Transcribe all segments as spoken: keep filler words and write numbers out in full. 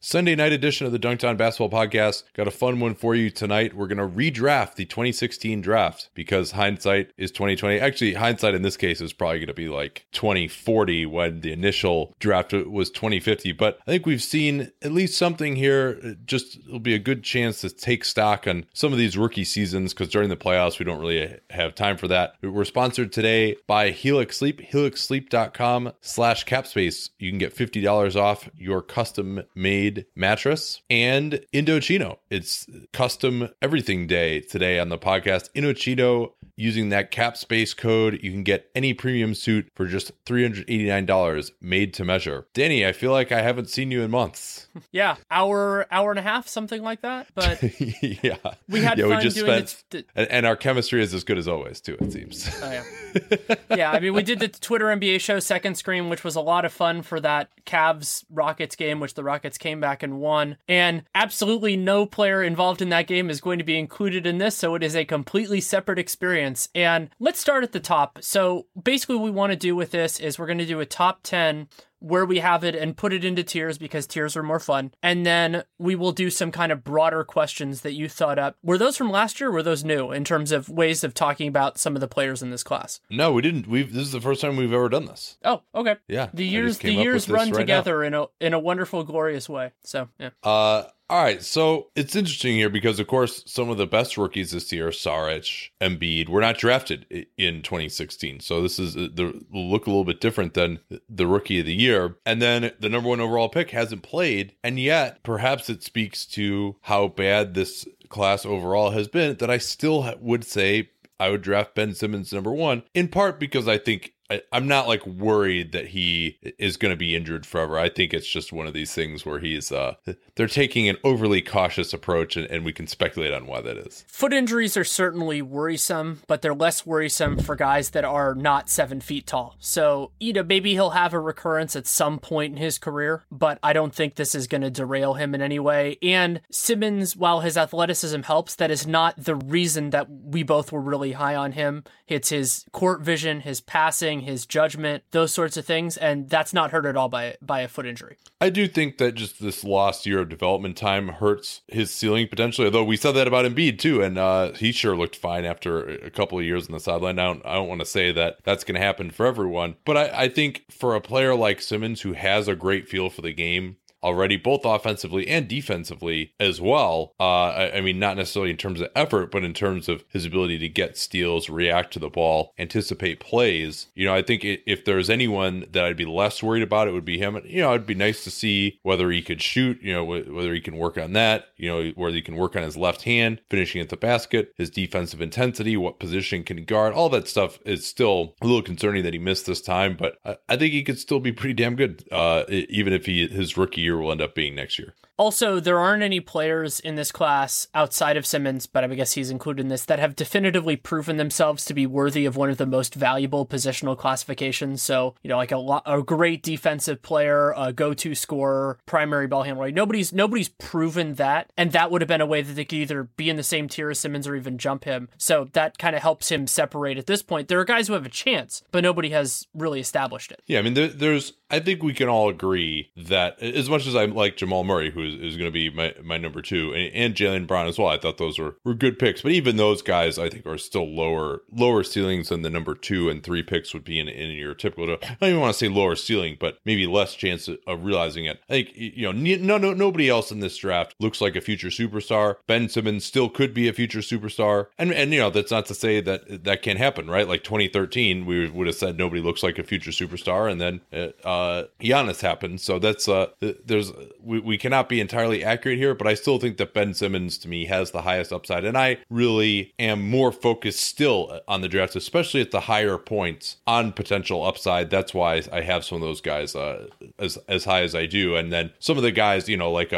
Sunday night edition of the Dunked On Basketball Podcast. Got a fun one for you tonight. We're going to redraft the twenty sixteen draft because hindsight is twenty twenty. Actually, hindsight in this case is probably going to be like twenty forty when the initial draft was twenty fifty. But I think we've seen at least something here. Just it'll be a good chance to take stock on some of these rookie seasons because during the playoffs, we don't really have time for that. We're sponsored today by Helix Sleep, helix sleep dot com slash capspace. You can get fifty dollars off your custom-made mattress. And Indochino. It's custom everything day today on the podcast. Indochino, using that capspace code, you can get any premium suit for just three hundred eighty-nine dollars made to measure. Danny, I feel like I haven't seen you in months. Yeah, hour, hour and a half, something like that. But yeah, we had yeah, fun we just doing spent, it. And, and our chemistry is as good as always, too, it seems. Oh, yeah. Yeah, I mean, we did the Twitter N B A show Second Screen, which was a lot of fun for that Cavs-Rockets game, which the Rockets came back and won. And absolutely no player involved in that game is going to be included in this, so it is a completely separate experience. And let's start at the top. So basically what we want to do with this is we're going to do a top ten where we have it and put it into tiers because tiers are more fun. And then we will do some kind of broader questions that you thought up. Were those from last year or were those new in terms of ways of talking about some of the players in this class? No, we didn't. We've this is the first time we've ever done this. Oh, okay. Yeah. The years the years run right together now. in a in a wonderful, glorious way. So, yeah. Uh All right, so it's interesting here because, of course, some of the best rookies this year, Saric, Embiid, were not drafted in twenty sixteen. So this is the look a little bit different than the rookie of the year. And then the number one overall pick hasn't played. And yet, perhaps it speaks to how bad this class overall has been that I still would say I would draft Ben Simmons number one, in part because I think I'm not like worried that he is going to be injured forever. I think it's just one of these things where he's, uh, they're taking an overly cautious approach and, and we can speculate on why that is. Foot injuries are certainly worrisome, but they're less worrisome for guys that are not seven feet tall. So, you know, maybe he'll have a recurrence at some point in his career, but I don't think this is going to derail him in any way. And Simmons, while his athleticism helps, that is not the reason that we both were really high on him. It's his court vision, his passing, his judgment, those sorts of things, and that's not hurt at all by by a foot injury. I do think that just this lost year of development time hurts his ceiling potentially, although we said that about Embiid too, and uh, he sure looked fine after a couple of years on the sideline. I don't, I don't want to say that that's going to happen for everyone, but I, I think for a player like Simmons who has a great feel for the game already, both offensively and defensively as well. Uh, I, I mean, not necessarily in terms of effort, but in terms of his ability to get steals, react to the ball, anticipate plays. You know, I think it, if there's anyone that I'd be less worried about, it would be him. You know, it'd be nice to see whether he could shoot, you know, wh- whether he can work on that, you know, whether he can work on his left hand, finishing at the basket, his defensive intensity, what position can he guard, all that stuff is still a little concerning that he missed this time, but I, I think he could still be pretty damn good, uh, even if he his rookie year will end up being next year. Also, there aren't any players in this class outside of Simmons, but I guess he's included in this, that have definitively proven themselves to be worthy of one of the most valuable positional classifications. So, you know, like a, lo- a great defensive player, a go-to scorer, primary ball handler. Nobody's nobody's proven that, and that would have been a way that they could either be in the same tier as Simmons or even jump him. So that kind of helps him separate at this point. There are guys who have a chance, but nobody has really established it. Yeah, I mean, there, there's, I think we can all agree that as much as I like Jamal Murray, who is, is going to be my, my number two, and, and Jaylen Brown as well, I thought those were, were good picks. But even those guys, I think, are still lower lower ceilings than the number two and three picks would be in, in your typical. I don't even want to say lower ceiling, but maybe less chance of, of realizing it. I think, you know, no, no, nobody else in this draft looks like a future superstar. Ben Simmons still could be a future superstar, and and you know, that's not to say that that can't happen, right? Like twenty thirteen, we would have said nobody looks like a future superstar, and then uh, Giannis happened. So that's uh, there's we, we cannot be entirely accurate here, but I still think that Ben Simmons to me has the highest upside, and I really am more focused still on the draft, especially at the higher points on potential upside. That's why I have some of those guys uh, as as high as I do, and then some of the guys, you know, like uh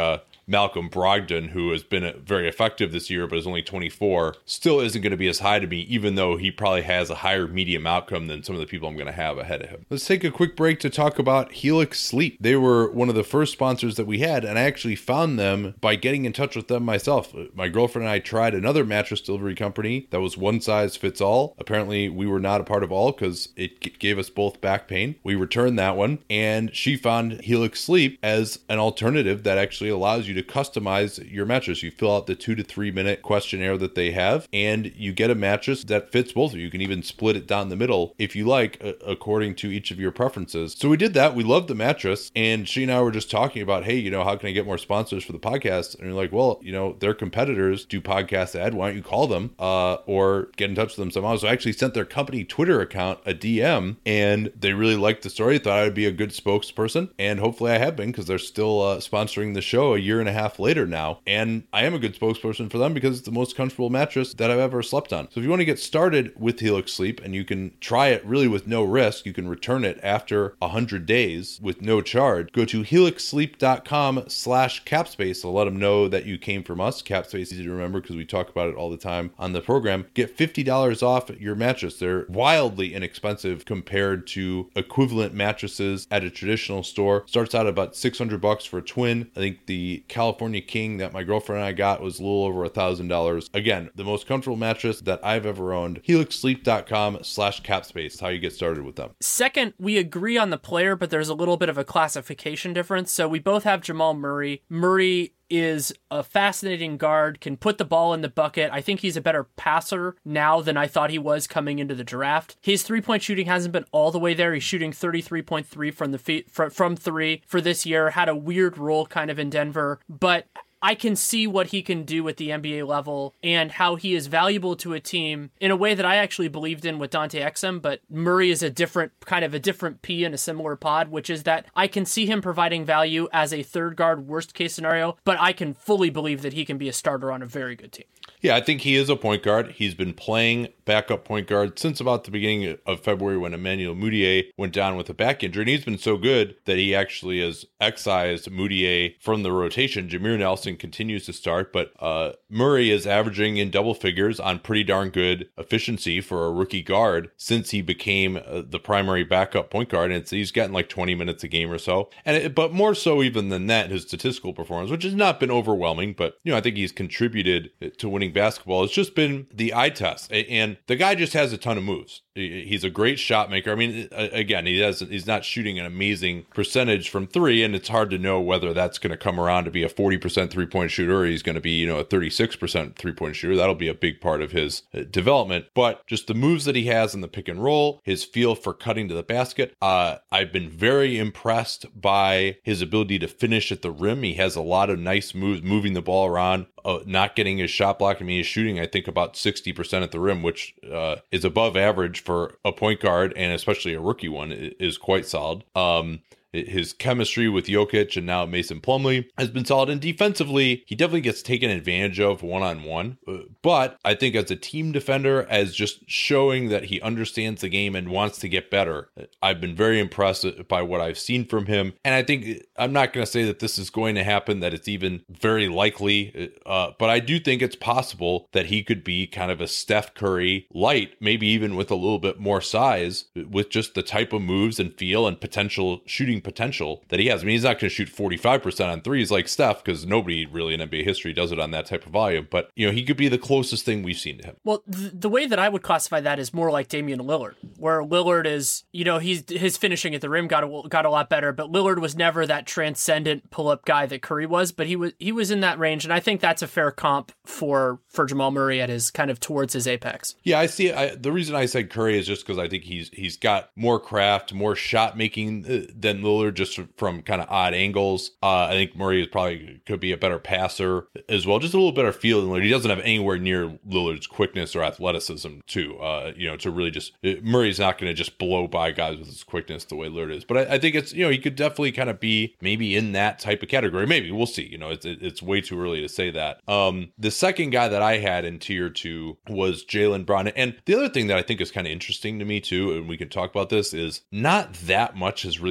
Malcolm Brogdon, who has been very effective this year, but is only twenty-four, still isn't going to be as high to me, even though he probably has a higher medium outcome than some of the people I'm going to have ahead of him. Let's take a quick break to talk about Helix Sleep. They were one of the first sponsors that we had, and I actually found them by getting in touch with them myself. My girlfriend and I tried another mattress delivery company that was one size fits all. Apparently, we were not a part of all because it g- gave us both back pain. We returned that one, and she found Helix Sleep as an alternative that actually allows you to customize your mattress. You fill out the two to three minute questionnaire that they have, and you get a mattress that fits both of you. You can even split it down the middle if you like, uh, according to each of your preferences. So we did that. We loved the mattress, and she and I were just talking about, hey, you know, how can I get more sponsors for the podcast? And you're like, well, you know, their competitors do podcast ad. Why don't you call them uh, or get in touch with them somehow? So I actually sent their company Twitter account a D M, and they really liked the story. Thought I would be a good spokesperson, and hopefully I have been, because they're still uh, sponsoring the show a year and a half later now. And I am a good spokesperson for them because it's the most comfortable mattress that I've ever slept on. So if you want to get started with Helix Sleep, and you can try it really with no risk, you can return it after one hundred days with no charge. Go to helix sleep dot com slash capspace. So let them know that you came from us. Capspace is easy to remember because we talk about it all the time on the program. Get fifty dollars off your mattress. They're wildly inexpensive compared to equivalent mattresses at a traditional store. Starts out about six hundred bucks for a twin. I think the California King that my girlfriend and I got was a little over a thousand dollars. Again, the most comfortable mattress that I've ever owned. helix sleep dot com slash capspace is how you get started with them. Second, we agree on the player, but there's a little bit of a classification difference. So we both have Jamal Murray. Murray is a fascinating guard, can put the ball in the bucket. I think he's a better passer now than I thought he was coming into the draft. His three-point shooting hasn't been all the way there. He's shooting thirty-three point three from the feet, from three for this year. Had a weird role kind of in Denver, but I can see what he can do at the N B A level and how he is valuable to a team in a way that I actually believed in with Dante Exum, but Murray is a different, kind of a different pea in a similar pod, which is that I can see him providing value as a third guard worst case scenario, but I can fully believe that he can be a starter on a very good team. Yeah, I think he is a point guard. He's been playing backup point guard since about the beginning of February when Emmanuel Mudiay went down with a back injury. And he's been so good that he actually has excised Mudiay from the rotation. Jameer Nelson continues to start, but uh, Murray is averaging in double figures on pretty darn good efficiency for a rookie guard since he became uh, the primary backup point guard. And it's, he's gotten like twenty minutes a game or so. And it, But more so even than that, his statistical performance, which has not been overwhelming, but you know, I think he's contributed to winning basketball. It's just been the eye test, and the guy just has a ton of moves. He's a great shot maker. I mean, again, he has he's not shooting an amazing percentage from three, and it's hard to know whether that's going to come around to be a forty percent three point shooter, or he's going to be, you know, a thirty-six percent three point shooter. That'll be a big part of his development. But just the moves that he has in the pick and roll, his feel for cutting to the basket. Uh, I've been very impressed by his ability to finish at the rim. He has a lot of nice moves, moving the ball around, uh, not getting his shot blocked. I mean, he's shooting, I think, about sixty percent at the rim, which uh, is above average for a point guard, and especially a rookie one, is quite solid. Um, His chemistry with Jokic and now Mason Plumlee has been solid. And defensively, he definitely gets taken advantage of one-on-one. But I think as a team defender, as just showing that he understands the game and wants to get better, I've been very impressed by what I've seen from him. And I think, I'm not going to say that this is going to happen, that it's even very likely, uh, but I do think it's possible that he could be kind of a Steph Curry light, maybe even with a little bit more size, with just the type of moves and feel and potential shooting potential that he has. I mean, he's not going to shoot forty-five percent on threes like Steph, because nobody really in N B A history does it on that type of volume. But, you know, he could be the closest thing we've seen to him. Well, th- the way that I would classify that is more like Damian Lillard, where Lillard is, you know, he's his finishing at the rim got a, got a lot better, but Lillard was never that transcendent pull-up guy that Curry was, but he was he was in that range, and I think that's a fair comp for for Jamal Murray at his kind of towards his apex. Yeah, I see. I, the reason I said Curry is just because I think he's he's got more craft, more shot making than Lillard, just from kind of odd angles. Uh, I think Murray is probably could be a better passer as well, just a little better feel than Lillard. He doesn't have anywhere near Lillard's quickness or athleticism, too. Uh, you know, to really just Murray's not going to just blow by guys with his quickness the way Lillard is. But I, I think it's, you know, he could definitely kind of be maybe in that type of category. Maybe we'll see. You know, it's it's way too early to say that. Um, the second guy that I had in tier two was Jaylen Brown, and the other thing that I think is kind of interesting to me too, and we can talk about this, is not that much has really changed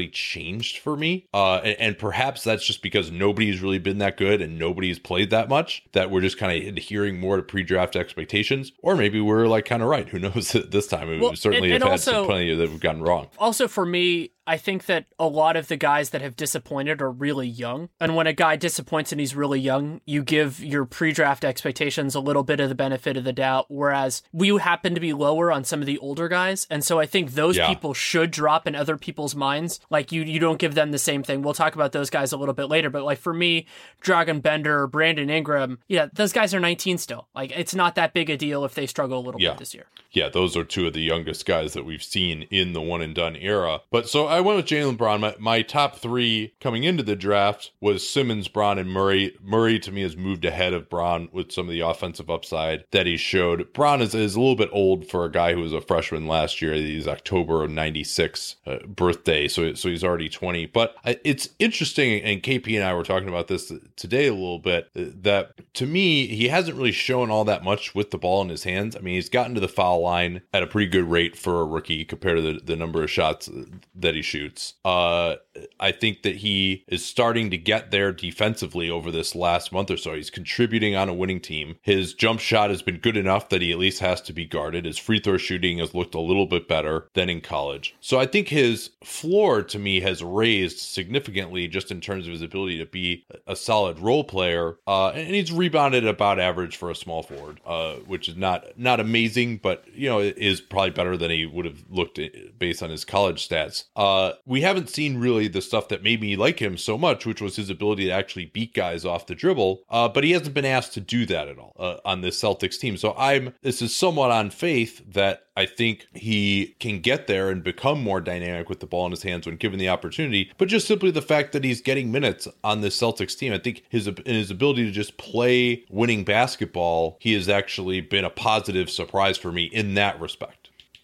changed for me. Uh, and, and perhaps that's just because nobody's really been that good and nobody's played that much, that we're just kind of adhering more to pre-draft expectations. Or maybe we're like kind of right. Who knows this time? We well, certainly and, and have also, had some plenty that we've gotten wrong. Also for me, I think that a lot of the guys that have disappointed are really young. And when a guy disappoints and he's really young, you give your pre-draft expectations a little bit of the benefit of the doubt, whereas we happen to be lower on some of the older guys. And so I think those yeah. people should drop in other people's minds. Like you you don't give them the same thing. We'll talk about those guys a little bit later. But like for me, Dragan Bender, Brandon Ingram, yeah, those guys are nineteen still. Like it's not that big a deal if they struggle a little yeah. bit this year. Yeah, those are two of the youngest guys that we've seen in the one and done era. But so I went with Jaylen Brown. My, my top three coming into the draft was Simmons, Brown, and Murray. Murray to me has moved ahead of Brown with some of the offensive upside that he showed. Brown is, is a little bit old for a guy who was a freshman last year. He's October of ninety-six uh, birthday, so so he's already twenty. But I, it's interesting, and K P and I were talking about this today a little bit, that to me, he hasn't really shown all that much with the ball in his hands. I mean, he's gotten to the foul line at a pretty good rate for a rookie compared to the, the number of shots that he shoots. Uh, I think that he is starting to get there defensively over this last month or so. He's contributing on a winning team. His jump shot has been good enough that he at least has to be guarded. His free throw shooting has looked a little bit better than in college. So I think his floor to me has raised significantly just in terms of his ability to be a solid role player. Uh, and he's rebounded about average for a small forward, uh, which is not, not amazing, but you know, it is probably better than he would have looked based on his college stats. Uh, we haven't seen really the stuff that made me like him so much, which was his ability to actually beat guys off the dribble. Uh, but he hasn't been asked to do that at all uh, on this Celtics team. So I'm, this is somewhat on faith that I think he can get there and become more dynamic with the ball in his hands when given the opportunity. But just simply the fact that he's getting minutes on this Celtics team, I think his, his ability to just play winning basketball, he has actually been a positive surprise for me in that respect.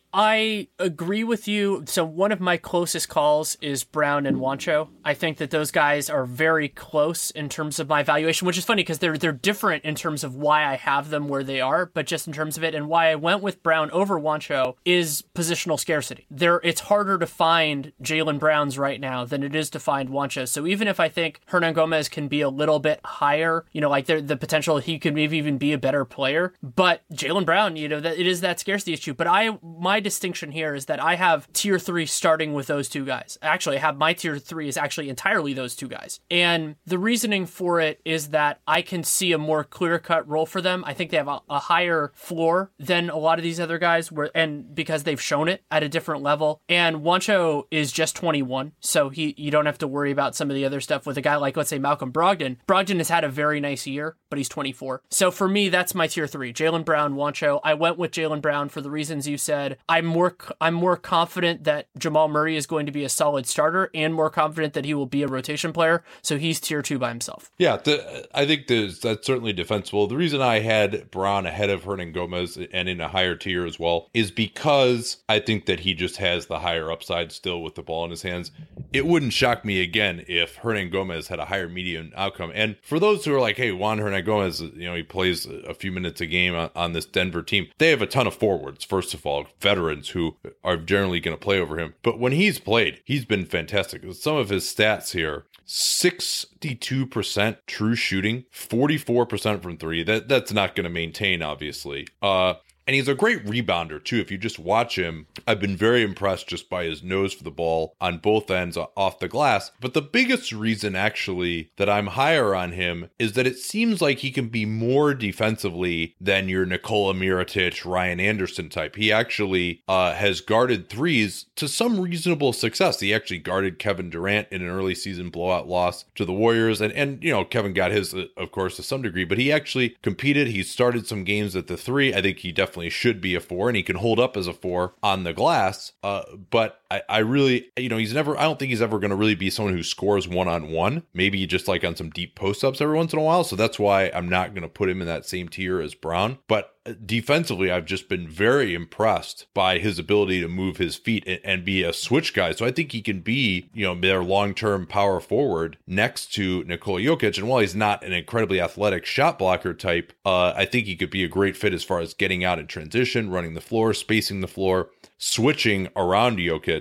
I agree with you. So one of my closest calls is Brown and Juancho. I think that those guys are very close in terms of my evaluation, which is funny because they're they're different in terms of why I have them where they are, but just in terms of it. And why I went with Brown over Juancho is positional scarcity. There, it's harder to find Jaylen Browns right now than it is to find Juancho. So even if I think Hernangomez can be a little bit higher, you know, like the the potential he could maybe even be a better player, but Jaylen Brown, you know, that it is that scarcity issue. But I my distinction here is that I have tier three starting with those two guys. Actually, I have my tier three is actually entirely those two guys. And the reasoning for it is that I can see a more clear-cut role for them. I think they have a, a higher floor than a lot of these other guys, where, and because they've shown it at a different level. And Juancho is just twenty-one, so he you don't have to worry about some of the other stuff with a guy like, let's say, Malcolm Brogdon. Brogdon has had a very nice year, but he's twenty-four. So for me, that's my tier three. Jaylen Brown, Juancho. I went with Jaylen Brown for the reasons you said. I'm more I'm more confident that Jamal Murray is going to be a solid starter and more confident that he will be a rotation player. So he's tier two by himself. Yeah, the, I think there's, that's certainly defensible. The reason I had Brown ahead of Hernangomez and in a higher tier as well is because I think that he just has the higher upside still with the ball in his hands. It wouldn't shock me again if Hernangomez had a higher median outcome. And for those who are like, hey, Juan Hernangomez, you know, he plays a few minutes a game on, on this Denver team. They have a ton of forwards, first of all, veterans who are generally going to play over him. But when he's played, he's been fantastic. Some of his stats here, sixty-two percent true shooting, forty-four percent from three. That That's not going to maintain, obviously. Uh, And he's a great rebounder, too. If you just watch him, I've been very impressed just by his nose for the ball on both ends off the glass. But the biggest reason, actually, that I'm higher on him is that it seems like he can be more defensively than your Nikola Mirotic, Ryan Anderson type. He actually uh, has guarded threes to some reasonable success. He actually guarded Kevin Durant in an early season blowout loss to the Warriors. And, and you know, Kevin got his, of course, to some degree. But he actually competed. He started some games at the three. I think he definitely should be a four, and he can hold up as a four on the glass. Uh, but I, I really, you know, he's never, I don't think he's ever going to really be someone who scores one-on-one, maybe just like on some deep post-ups every once in a while. So that's why I'm not going to put him in that same tier as Brown. But defensively, I've just been very impressed by his ability to move his feet and, and be a switch guy. So I think he can be, you know, their long-term power forward next to Nikola Jokic. And while he's not an incredibly athletic shot blocker type, uh, I think he could be a great fit as far as getting out in transition, running the floor, spacing the floor, switching around Jokic.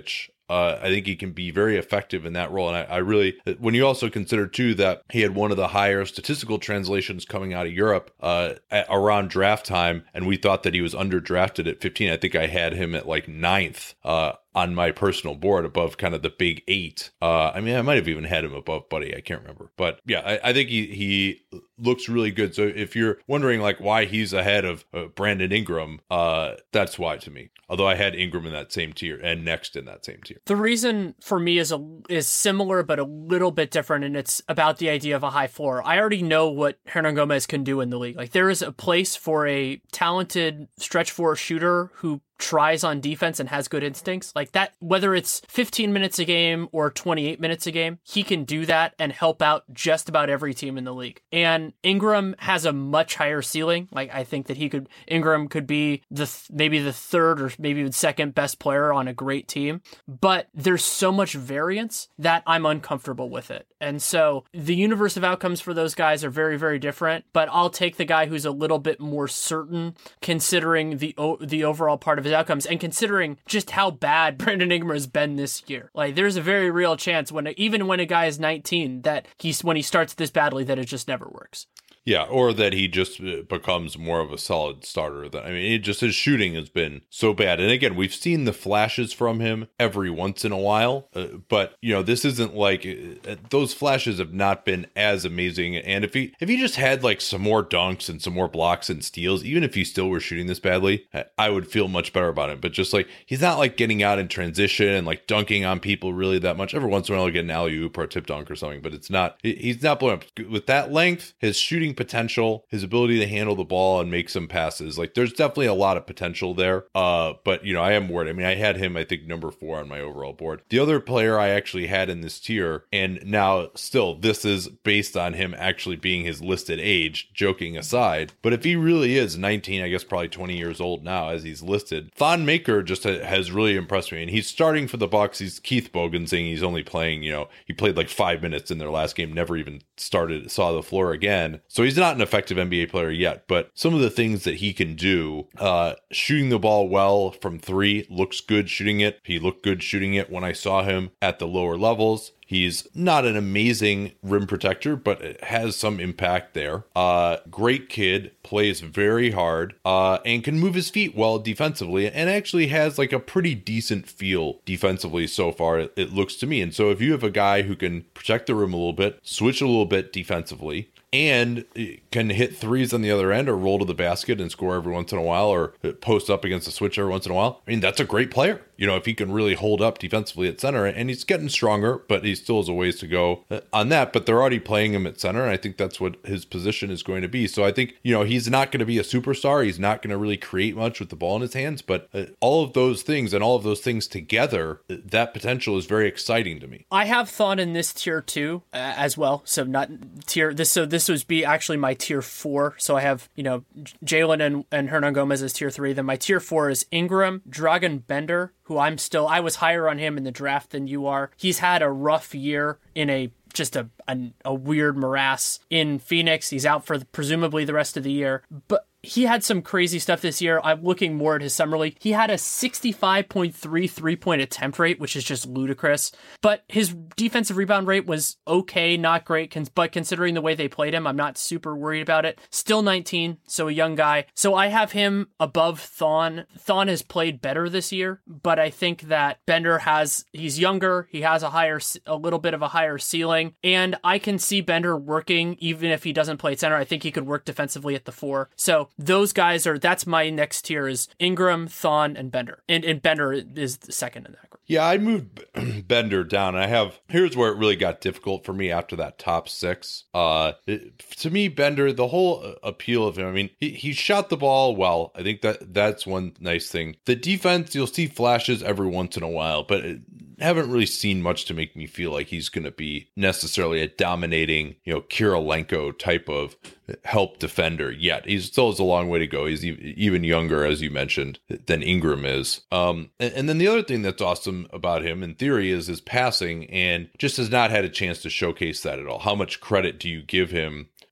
Uh, I think he can be very effective in that role. And I, I really, when you also consider too that he had one of the higher statistical translations coming out of Europe uh, at, around draft time, and we thought that he was underdrafted at fifteen. I think I had him at like ninth uh, on my personal board above kind of the big eight. Uh, I mean, I might have even had him above Buddy. I can't remember. But yeah, I, I think he, he looks really good. So if you're wondering like why he's ahead of uh, Brandon Ingram, uh, that's why to me. Although I had Ingram in that same tier and Next in that same tier. The reason for me is a is similar but a little bit different, and it's about the idea of a high floor. I already know what Hernangomez can do in the league. Like there is a place for a talented stretch four shooter who tries on defense and has good instincts like that, whether it's fifteen minutes a game or twenty-eight minutes a game, he can do that and help out just about every team in the league. And Ingram has a much higher ceiling. Like I think that he could, Ingram could be the th- maybe the third or maybe even second best player on a great team, but there's so much variance that I'm uncomfortable with it. And so the universe of outcomes for those guys are very, very different, but I'll take the guy who's a little bit more certain considering the o- the overall part of his outcomes and considering just how bad Brandon Ingram has been this year. Like there's a very real chance when even when a guy is nineteen that he's when he starts this badly that it just never works. Yeah, or that he just becomes more of a solid starter. That I mean, it just his shooting has been so bad. And again, we've seen the flashes from him every once in a while, uh, but you know, this isn't like uh, those flashes have not been as amazing. And if he if he just had like some more dunks and some more blocks and steals, even if he still were shooting this badly, I would feel much better about him. But just like he's not like getting out in transition and like dunking on people really that much. Every once in a while, he'll get an alley oop or a tip dunk or something, but it's not. He's not blowing up with that length. His shooting potential, his ability to handle the ball and make some passes, like there's definitely a lot of potential there. Uh, but you know, I am worried. I mean, I had him, I think, number four on my overall board. The other player I actually had in this tier, and now still, this is based on him actually being his listed age, joking aside. But if he really is nineteen, I guess probably twenty years old now as he's listed, Thon Maker just has really impressed me. And he's starting for the Bucks. He's Keith Bogensing. He's only playing, you know, he played like five minutes in their last game, never even started, saw the floor again. So he's not an effective N B A player yet, but some of the things that he can do, uh, shooting the ball well from three, looks good shooting it. He looked good shooting it when I saw him at the lower levels. He's not an amazing rim protector, but it has some impact there. Uh, great kid, plays very hard, uh, and can move his feet well defensively, and actually has like a pretty decent feel defensively so far, it, it looks to me. And so if you have a guy who can protect the rim a little bit, switch a little bit defensively, and can hit threes on the other end or roll to the basket and score every once in a while or post up against a switch every once in a while, I mean, that's a great player. You know, if he can really hold up defensively at center, and he's getting stronger, but he still has a ways to go on that. But they're already playing him at center, and I think that's what his position is going to be. So I think, you know, he's not going to be a superstar. He's not going to really create much with the ball in his hands, but uh, all of those things and all of those things together, that potential is very exciting to me. I have thought in this tier two uh, as well. So not tier this. So this would be actually my tier four. So I have, you know, Jalen and, and Hernangomez as tier three. Then my tier four is Ingram, Dragan Bender, who I'm still, I was higher on him in the draft than you are. He's had a rough year in a just a, a, a weird morass in Phoenix. He's out for the, presumably the rest of the year. But he had some crazy stuff this year. I'm looking more at his summer league. He had a sixty-five point three three-point attempt rate, which is just ludicrous. But his defensive rebound rate was okay, not great. But considering the way they played him, I'm not super worried about it. Still nineteen, so a young guy. So I have him above Thon. Thon has played better this year, but I think that Bender has, he's younger. He has a higher, a little bit of a higher ceiling. And I can see Bender working, even if he doesn't play at center. I think he could work defensively at the four. So those guys are, that's my next tier is Ingram, Thon, and Bender. And, and Bender is the second in that group. Yeah, I moved Bender down. I have, here's where it really got difficult for me after that top six. Uh, it, to me, Bender, the whole appeal of him, I mean, he, he shot the ball well. I think that that's one nice thing. The defense, you'll see flashes every once in a while, but it, haven't really seen much to make me feel like he's going to be necessarily a dominating, you know, Kirilenko type of help defender yet. He still has a long way to go. He's e- even younger, as you mentioned, than Ingram is. Um, and, and then the other thing that's awesome about him in theory is his passing, and just has not had a chance to showcase that at all. How much credit do you give him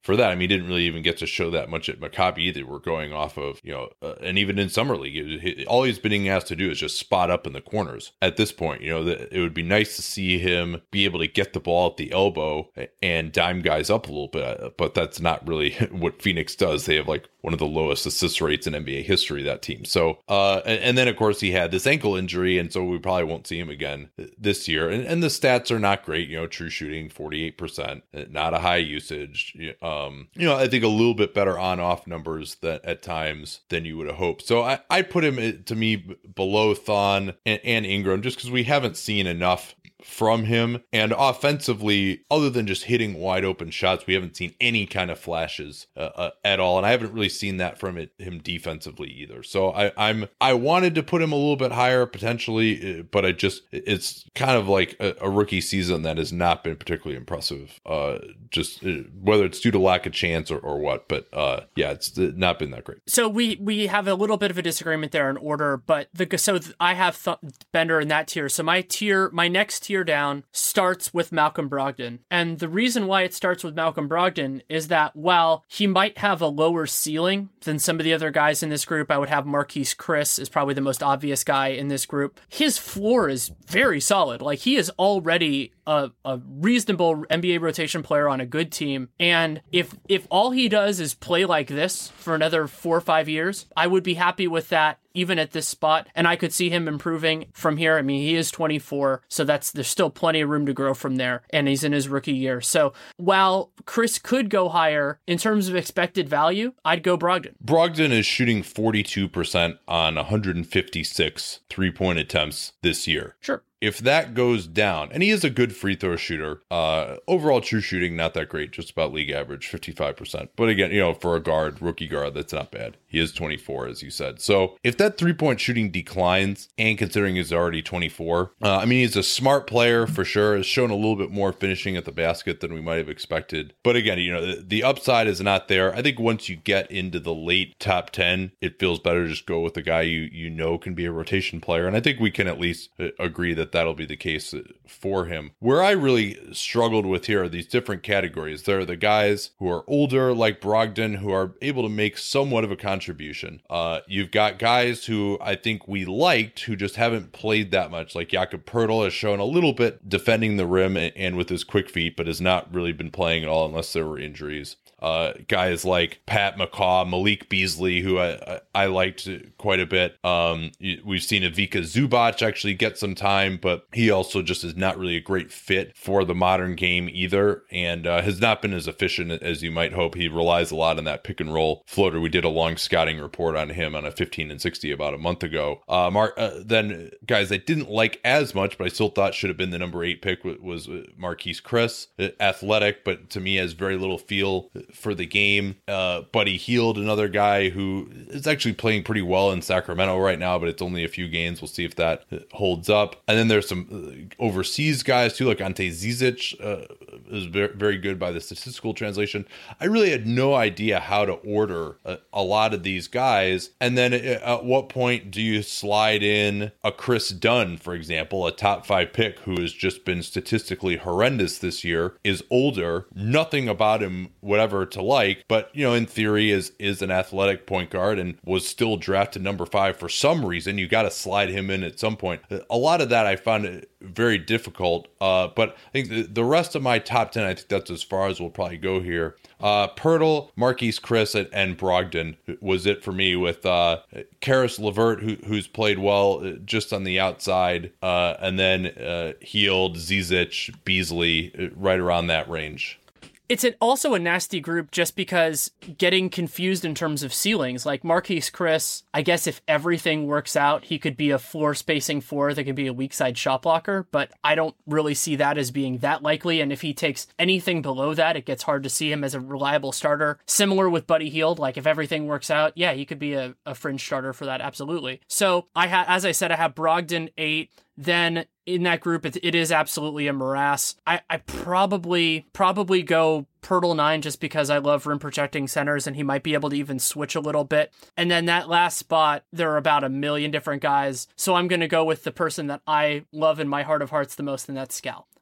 for that. I mean, he didn't really even get to show that much at Maccabi either. We're going off of, you know, uh, and even in Summer League, it, it, all he's been asked to do is just spot up in the corners at this point. You know, the, it would be nice to see him be able to get the ball at the elbow and dime guys up a little bit, but that's not really what Phoenix does. They have like one of the lowest assist rates in N B A history, that team. So, uh, and, and then of course he had this ankle injury, and so we probably won't see him again this year. And, and the stats are not great, you know, true shooting, forty-eight percent, not a high usage. Um, you know, I think a little bit better on-off numbers that at times than you would have hoped. So I, I put him, to me, below Thon and, and Ingram, just because we haven't seen enough from him. And offensively, other than just hitting wide open shots, we haven't seen any kind of flashes uh, uh, at all. And I haven't really seen that from it, him defensively either. So I, I'm I wanted to put him a little bit higher potentially, but I just it's kind of like a, a rookie season that has not been particularly impressive. Uh, just uh, whether it's due to lack of chance or, or what, but uh, yeah, it's not been that great. So we we have a little bit of a disagreement there in order, but the so I have Th- Bender in that tier. So my tier, my next tier down starts with Malcolm Brogdon. And the reason why it starts with Malcolm Brogdon is that while he might have a lower ceiling than some of the other guys in this group, I would have Marquise Chris is probably the most obvious guy in this group. His floor is very solid. Like, he is already a, a reasonable N B A rotation player on a good team. And if if all he does is play like this for another four or five years, I would be happy with that, even at this spot. And I could see him improving from here. I mean, he is twenty-four, so that's there's still plenty of room to grow from there. And he's in his rookie year. So while Chris could go higher in terms of expected value, I'd go Brogdon. Brogdon is shooting forty-two percent on one hundred fifty-six three-point attempts this year. Sure. If that goes down, and he is a good free throw shooter, uh, overall true shooting, not that great, just about league average, fifty-five percent. But again, you know, for a guard, rookie guard, that's not bad. He is twenty-four, as you said. So if that three-point shooting declines, and considering he's already twenty-four, uh, I mean, he's a smart player for sure, has shown a little bit more finishing at the basket than we might have expected. But again, you know, the, the upside is not there. I think once you get into the late top ten, it feels better to just go with the guy you, you know can be a rotation player. And I think we can at least agree that that'll be the case for him. Where I really struggled with here are these different categories. There are the guys who are older, like Brogdon, who are able to make somewhat of a contribution. Uh, you've got guys who I think we liked, who just haven't played that much, like Jakob Poeltl has shown a little bit defending the rim and, and with his quick feet, but has not really been playing at all unless there were injuries. Uh, guys like Pat McCaw, Malik Beasley, who I, I, I liked quite a bit. Um, we've seen Ivica Zubac actually get some time, but he also just is not really a great fit for the modern game either, and uh, has not been as efficient as you might hope. He relies a lot on that pick and roll floater. We did a long scouting report on him on a fifteen and sixty about a month ago. Uh, Mar- uh, then guys I didn't like as much, but I still thought should have been the number eight pick was Marquise Chris, athletic, but to me has very little feel for the game. Uh, Buddy Hield, another guy who is actually playing pretty well in Sacramento right now, but it's only a few games. We'll see if that holds up. And then there's some overseas guys too, like Ante Zizic uh, is very, very good by the statistical translation. I really had no idea how to order a, a lot of these guys. And then at what point do you slide in a Chris Dunn, for example, a top five pick who has just been statistically horrendous this year, is older, nothing about him, whatever to like, but you know, in theory is is an athletic point guard and was still drafted number five for some reason. You got to slide him in at some point. A lot of that I found very difficult, uh, but I think the, the rest of my top ten, I think that's as far as we'll probably go here. Uh, Poeltl, Marquise Chris, and, and Brogdon was it for me, with uh, Karis LeVert, who, who's played well just on the outside, uh, and then uh, Hield, Zizic, Beasley, right around that range. It's an, also a nasty group just because getting confused in terms of ceilings. Like Marquise Chris, I guess if everything works out, he could be a floor spacing four that could be a weak side shot blocker, but I don't really see that as being that likely. And if he takes anything below that, it gets hard to see him as a reliable starter. Similar with Buddy Hield, like if everything works out, yeah, he could be a, a fringe starter for that, absolutely. So I ha- as I said, I have Brogdon eight. Then in that group, it, it is absolutely a morass. I, I probably probably go Poeltl nine just because I love rim protecting centers and he might be able to even switch a little bit. And then that last spot, there are about a million different guys. So I'm going to go with the person that I love in my heart of hearts the most, and that's Skal.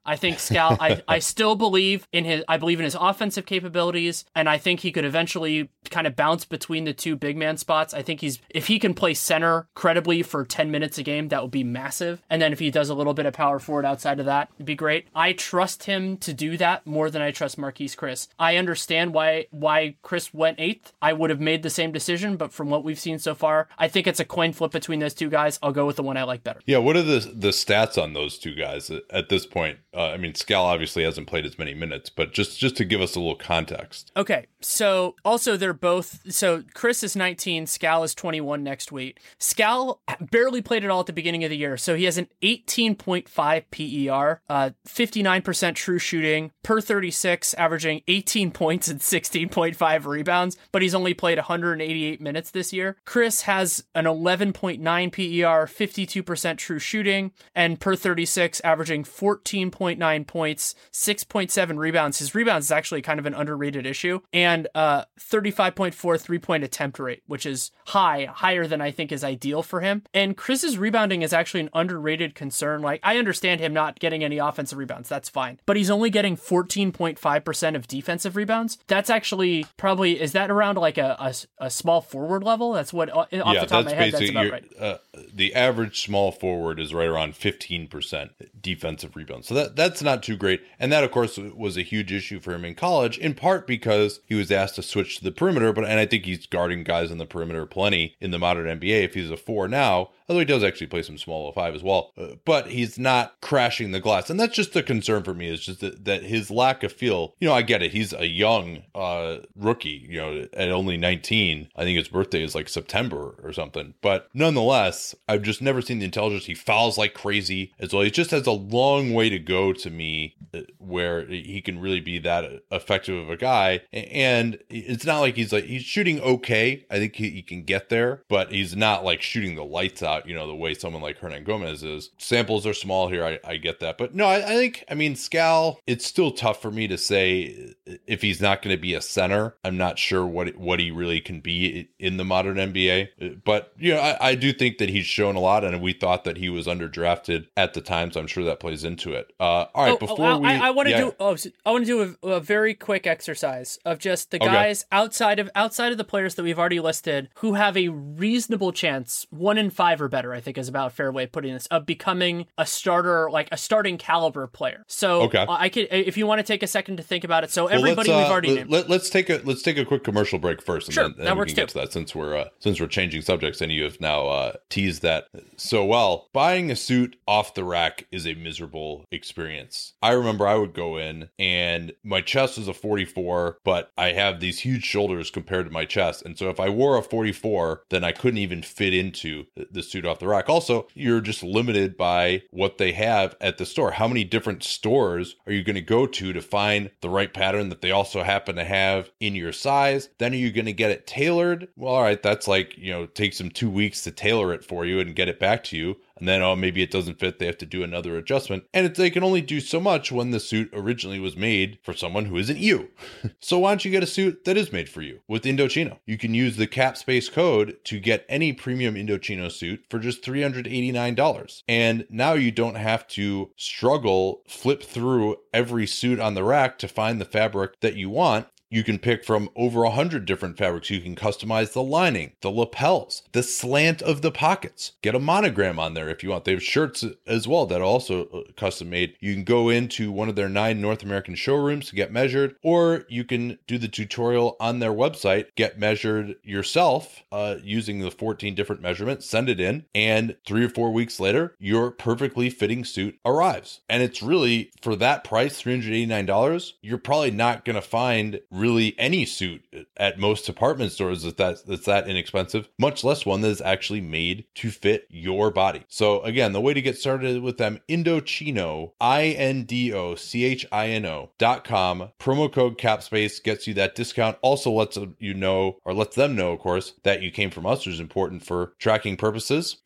I think Skal, I, I still believe in his, I believe in his offensive capabilities, and I think he could eventually kind of bounce between the two big man spots. I think he's, if he can play center credibly for ten minutes a game, that would be massive. And then if he does a little bit of power forward outside of that, it'd be great. I trust him to do that more than I trust Marquise Chris. I understand why, why Chris went eighth. I would have made the same decision, but from what we've seen so far, I think it's a coin flip between those two guys. I'll go with the one I like better. Yeah, what are the the stats on those two guys at this point? Uh, I mean, Skal obviously hasn't played as many minutes, but just just to give us a little context. Okay, so also they're both, so Chris is nineteen, Skal is twenty-one next week. Skal barely played at all at the beginning of the year, so he has an eighteen point five P E R, uh, fifty-nine percent true shooting, per thirty-six, averaging eighteen points and sixteen point five rebounds, but he's only played one hundred eighty-eight minutes this year. Chris has an eleven point nine P E R, fifty-two percent true shooting, and per thirty-six, averaging fourteen point nine points, six point seven rebounds. His rebounds is actually kind of an underrated issue, and uh, thirty-five point four three-point attempt rate, which is high, higher than I think is ideal for him. And Chris's rebounding is actually an underrated concern. Like, I understand him not getting any offensive rebounds, that's fine, but he's only getting fourteen point five percent of defensive rebounds. That's actually probably, is that around like a, a, a small forward level? That's what, off yeah, the top of my head, that's about right. Uh, the average small forward is right around fifteen percent defensive rebounds. So that that's not too great. And that, of course, was a huge issue for him in college, in part because he was asked to switch to the perimeter. But and I think he's guarding guys on the perimeter plenty in the modern N B A if he's a four now. Although he does actually play some small five as well. Uh, but he's not crashing the glass. And that's just a concern for me, is just that, that his lack of feel. You know, I get it. He's a young uh, rookie, you know, at only nineteen. I think his birthday is like September or something. But nonetheless, I've just never seen the intelligence. He fouls like crazy as well. He just has a long way to go to me where he can really be that effective of a guy. And it's not like he's like, he's shooting okay. I think he, he can get there, but he's not like shooting the lights out, you know, the way someone like Hernangomez is. Samples are small here. I, I get that. But no, I, I think, I mean, Skal, it's still tough for me to say if he's not going to be a center. I'm not sure what what he really can be in the modern N B A. But, you know, I, I do think that he's shown a lot, and we thought that he was underdrafted at the time, so I'm sure that plays into it. Uh, all right, oh, before oh, we... I, I want to yeah. do oh, I want to do a, a very quick exercise of just the guys okay. outside of outside of the players that we've already listed who have a reasonable chance, one in five or better, I think is about a fair way of putting this, of becoming a starter, like a starting caliber player. So okay. I could, if you want to take a second to think about it. So well, everybody uh, we've already let, named. Let, let's take a let's take a quick commercial break first, and sure, then, then that we works can get too. to that since we're uh, since we're changing subjects, and you have now uh, teased that so well. Buying a suit off the rack is a miserable experience. I remember I would go in and my chest was a forty-four, but I have these huge shoulders compared to my chest, and so if I wore a forty-four, then I couldn't even fit into the suit off the rack. Also, you're just limited by what they have at the store. How many different stores are you going to go to to find the right pattern that they also happen to have in your size? Then are you going to get it tailored? Well, all right, that's like, you know, it takes them two weeks to tailor it for you and get it back to you. And then, oh, maybe it doesn't fit. They have to do another adjustment. And it, they can only do so much when the suit originally was made for someone who isn't you. So why don't you get a suit that is made for you with Indochino? You can use the CapSpace code to get any premium Indochino suit for just three hundred eighty-nine dollars. And now you don't have to struggle, flip through every suit on the rack to find the fabric that you want. You can pick from over one hundred different fabrics. You can customize the lining, the lapels, the slant of the pockets. Get a monogram on there if you want. They have shirts as well that are also custom made. You can go into one of their nine North American showrooms to get measured, or you can do the tutorial on their website, get measured yourself uh, using the fourteen different measurements, send it in, and three or four weeks later, your perfectly fitting suit arrives. And it's really, for that price, three hundred eighty-nine dollars, you're probably not going to find really any suit at most department stores that that's, that's that inexpensive, much less one that is actually made to fit your body. So again, the way to get started with them, Indochino, I N D O C H I N O dot com. Promo code CapSpace gets you that discount. Also lets you know, or lets them know, of course, that you came from us, which is important for tracking purposes.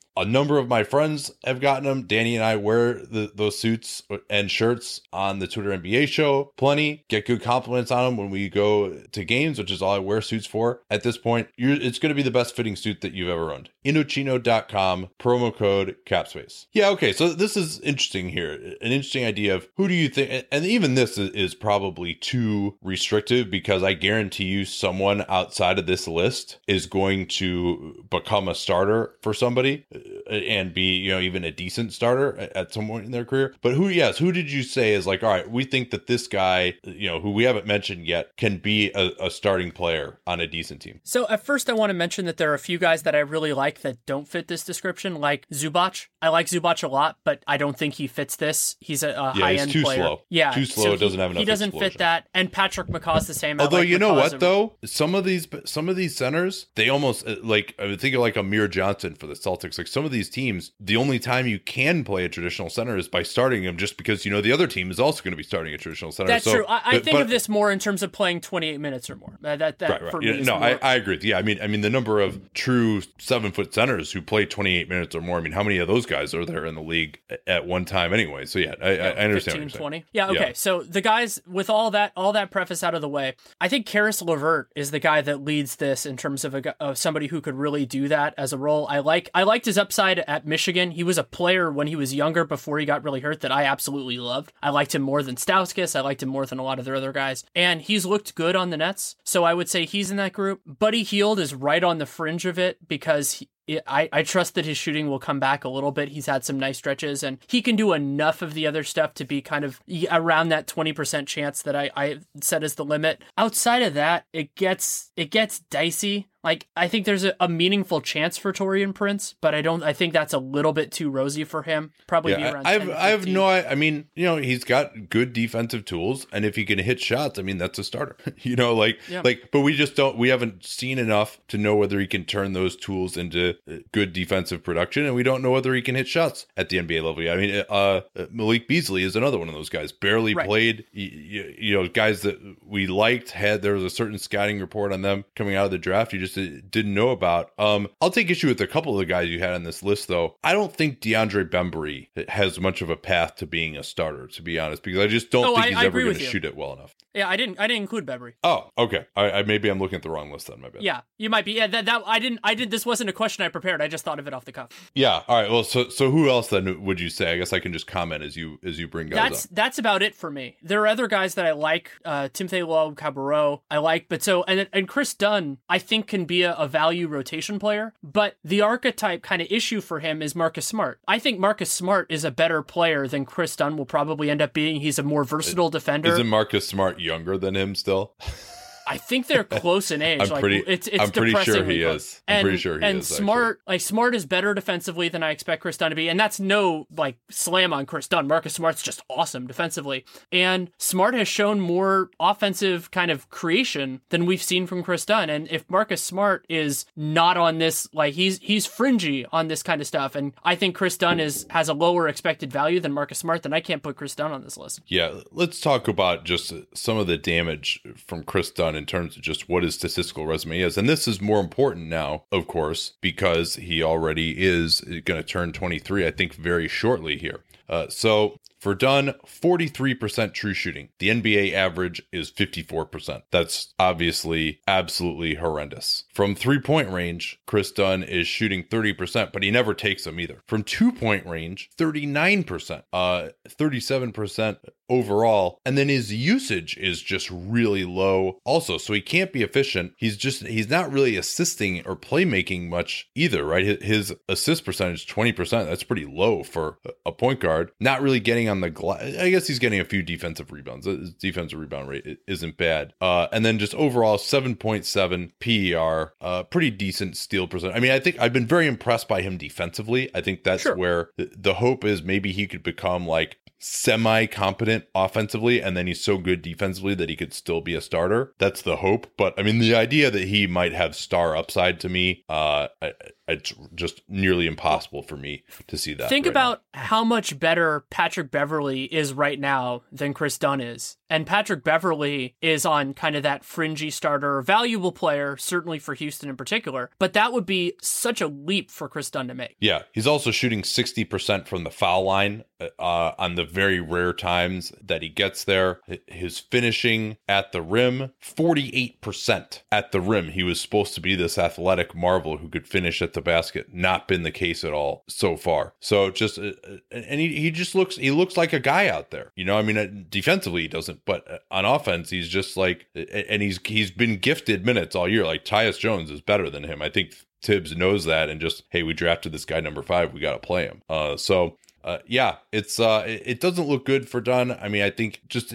A number of my friends have gotten them. Danny and I wear the, those suits and shirts on the Twitter N B A show plenty. Get good compliments on them when we go to games, which is all I wear suits for. At this point, you're, it's going to be the best fitting suit that you've ever owned. Indochino dot com, promo code CAPSPACE. Yeah, okay, so this is interesting here. An interesting idea of who do you think, and even this is, is probably too restrictive, because I guarantee you someone outside of this list is going to become a starter for somebody and be, you know, even a decent starter at some point in their career. But who, yes, who did you say is like, all right, we think that this guy, you know, who we haven't mentioned yet, can be a, a starting player on a decent team? So at first I want to mention that there are a few guys that I really like that don't fit this description, like Zubac. I like Zubac a lot, but I don't think he fits this. He's a, a yeah, high-end he's too player. Slow. Yeah, too slow. So doesn't he, have enough. He doesn't explosion. fit that. And Patrick McCaw's the same. Although like you know McCaw's what, though, some of these some of these centers, they almost like, I would think of like Amir Johnson for the Celtics. Like some of these teams, the only time you can play a traditional center is by starting him, just because you know the other team is also going to be starting a traditional center. That's so, true. I, I but, think but, of this more in terms of playing twenty-eight minutes or more. Uh, that that right, right. for Yeah, me is no, more... I, I agree. Yeah, I mean, I mean the number of true seven foot centers who play twenty-eight minutes or more. I mean, how many of those guys are there in the league at one time anyway? So yeah, I, yeah, I understand. fifteen, what you're saying. twenty Yeah, okay. Yeah. So the guys, with all that all that preface out of the way, I think Karis LeVert is the guy that leads this in terms of a of somebody who could really do that as a role. I like I liked his upside at Michigan. He was a player when he was younger before he got really hurt that I absolutely loved. I liked him more than Stauskas. I liked him more than a lot of their other guys. And he's looked good on the Nets. So I would say he's in that group. Buddy Hield is right on the fringe of it because he, I, I trust that his shooting will come back a little bit. He's had some nice stretches and he can do enough of the other stuff to be kind of around that twenty percent chance that I, I set as the limit. Outside of that, it gets it gets dicey. Like, I think there's a, a meaningful chance for Taurean Prince, but I don't. I think that's a little bit too rosy for him. Probably yeah, be around. I have, ten to I have no. I mean, you know, he's got good defensive tools, and if he can hit shots, I mean, that's a starter. you know, like, yeah. like, but we just don't. We haven't seen enough to know whether he can turn those tools into good defensive production, and we don't know whether he can hit shots at the N B A level. I mean, uh, Malik Beasley is another one of those guys. Barely right. played. You, you know, guys that we liked had there was a certain scouting report on them coming out of the draft. You just didn't know about. Um, I'll take issue with a couple of the guys you had on this list, though. I don't think DeAndre Bembry has much of a path to being a starter, to be honest, because I just don't oh, think I, he's I ever going to you. shoot it well enough. Yeah, I didn't. I didn't include Bembry. Oh, okay. I, I maybe I'm looking at the wrong list then. My bad. Yeah, you might be. Yeah, that, that I didn't. I did. This wasn't a question I prepared. I just thought of it off the cuff. Yeah. All right. Well, so so who else then would you say? I guess I can just comment as you as you bring guys That's up. that's about it for me. There are other guys that I like. Uh, Timothy Lowe, Cabarrot, I like, but so and and Chris Dunn, I think can be a, a value rotation player. But the archetype kind of issue for him is Marcus Smart. I think Marcus Smart is a better player than Chris Dunn will probably end up being. He's a more versatile defender. Isn't Marcus Smart younger than him still? I think they're close in age. I'm like, pretty. It's, it's I'm pretty sure he close. is. I'm and, pretty sure he and is. Smart, actually. like Smart, is better defensively than I expect Chris Dunn to be, and that's no like slam on Chris Dunn. Marcus Smart's just awesome defensively, and Smart has shown more offensive kind of creation than we've seen from Chris Dunn. And if Marcus Smart is not on this, like he's he's fringy on this kind of stuff, and I think Chris Dunn is has a lower expected value than Marcus Smart, then I can't put Chris Dunn on this list. Yeah, let's talk about just some of the damage from Chris Dunn in terms of just what his statistical resume is. And this is more important now, of course, because he already is going to turn twenty-three, I think, very shortly here. Uh, so for Dunn, forty-three percent true shooting. The N B A average is fifty-four percent. That's obviously absolutely horrendous. From three-point range, Chris Dunn is shooting thirty percent, but he never takes them either. From two-point range, thirty-nine percent. Uh, thirty-seven percent overall. And then his usage is just really low also. So he can't be efficient. He's just, he's not really assisting or playmaking much either, right? His, his assist percentage, twenty percent. That's pretty low for a point guard. Not really getting on the glass. I guess he's getting a few defensive rebounds. His defensive rebound rate isn't bad. Uh, and then just overall seven point seven P E R, uh, pretty decent steal percent. I mean, I think I've been very impressed by him defensively. I think that's sure. where the, the hope is maybe he could become like semi-competent offensively, and then he's so good defensively that he could still be a starter. That's the hope. But I mean, the idea that he might have star upside to me, uh, I, it's just nearly impossible for me to see that. Think right about now. how much better Patrick Beverley is right now than Chris Dunn is. And Patrick Beverley is on kind of that fringy starter, valuable player, certainly for Houston in particular. But that would be such a leap for Chris Dunn to make. Yeah, he's also shooting sixty percent from the foul line uh, on the very rare times that he gets there. His finishing at the rim, forty-eight percent at the rim. He was supposed to be this athletic marvel who could finish at the basket. Not been the case at all so far. So just, uh, and he, he just looks, he looks like a guy out there. You know, I mean, defensively he doesn't, but on offense, he's just like, and he's he's been gifted minutes all year. Like Tyus Jones is better than him. I think Tibbs knows that, and just, hey, we drafted this guy number five, we got to play him. Uh, so uh, yeah, it's uh, it, it doesn't look good for Dunn. I mean, I think just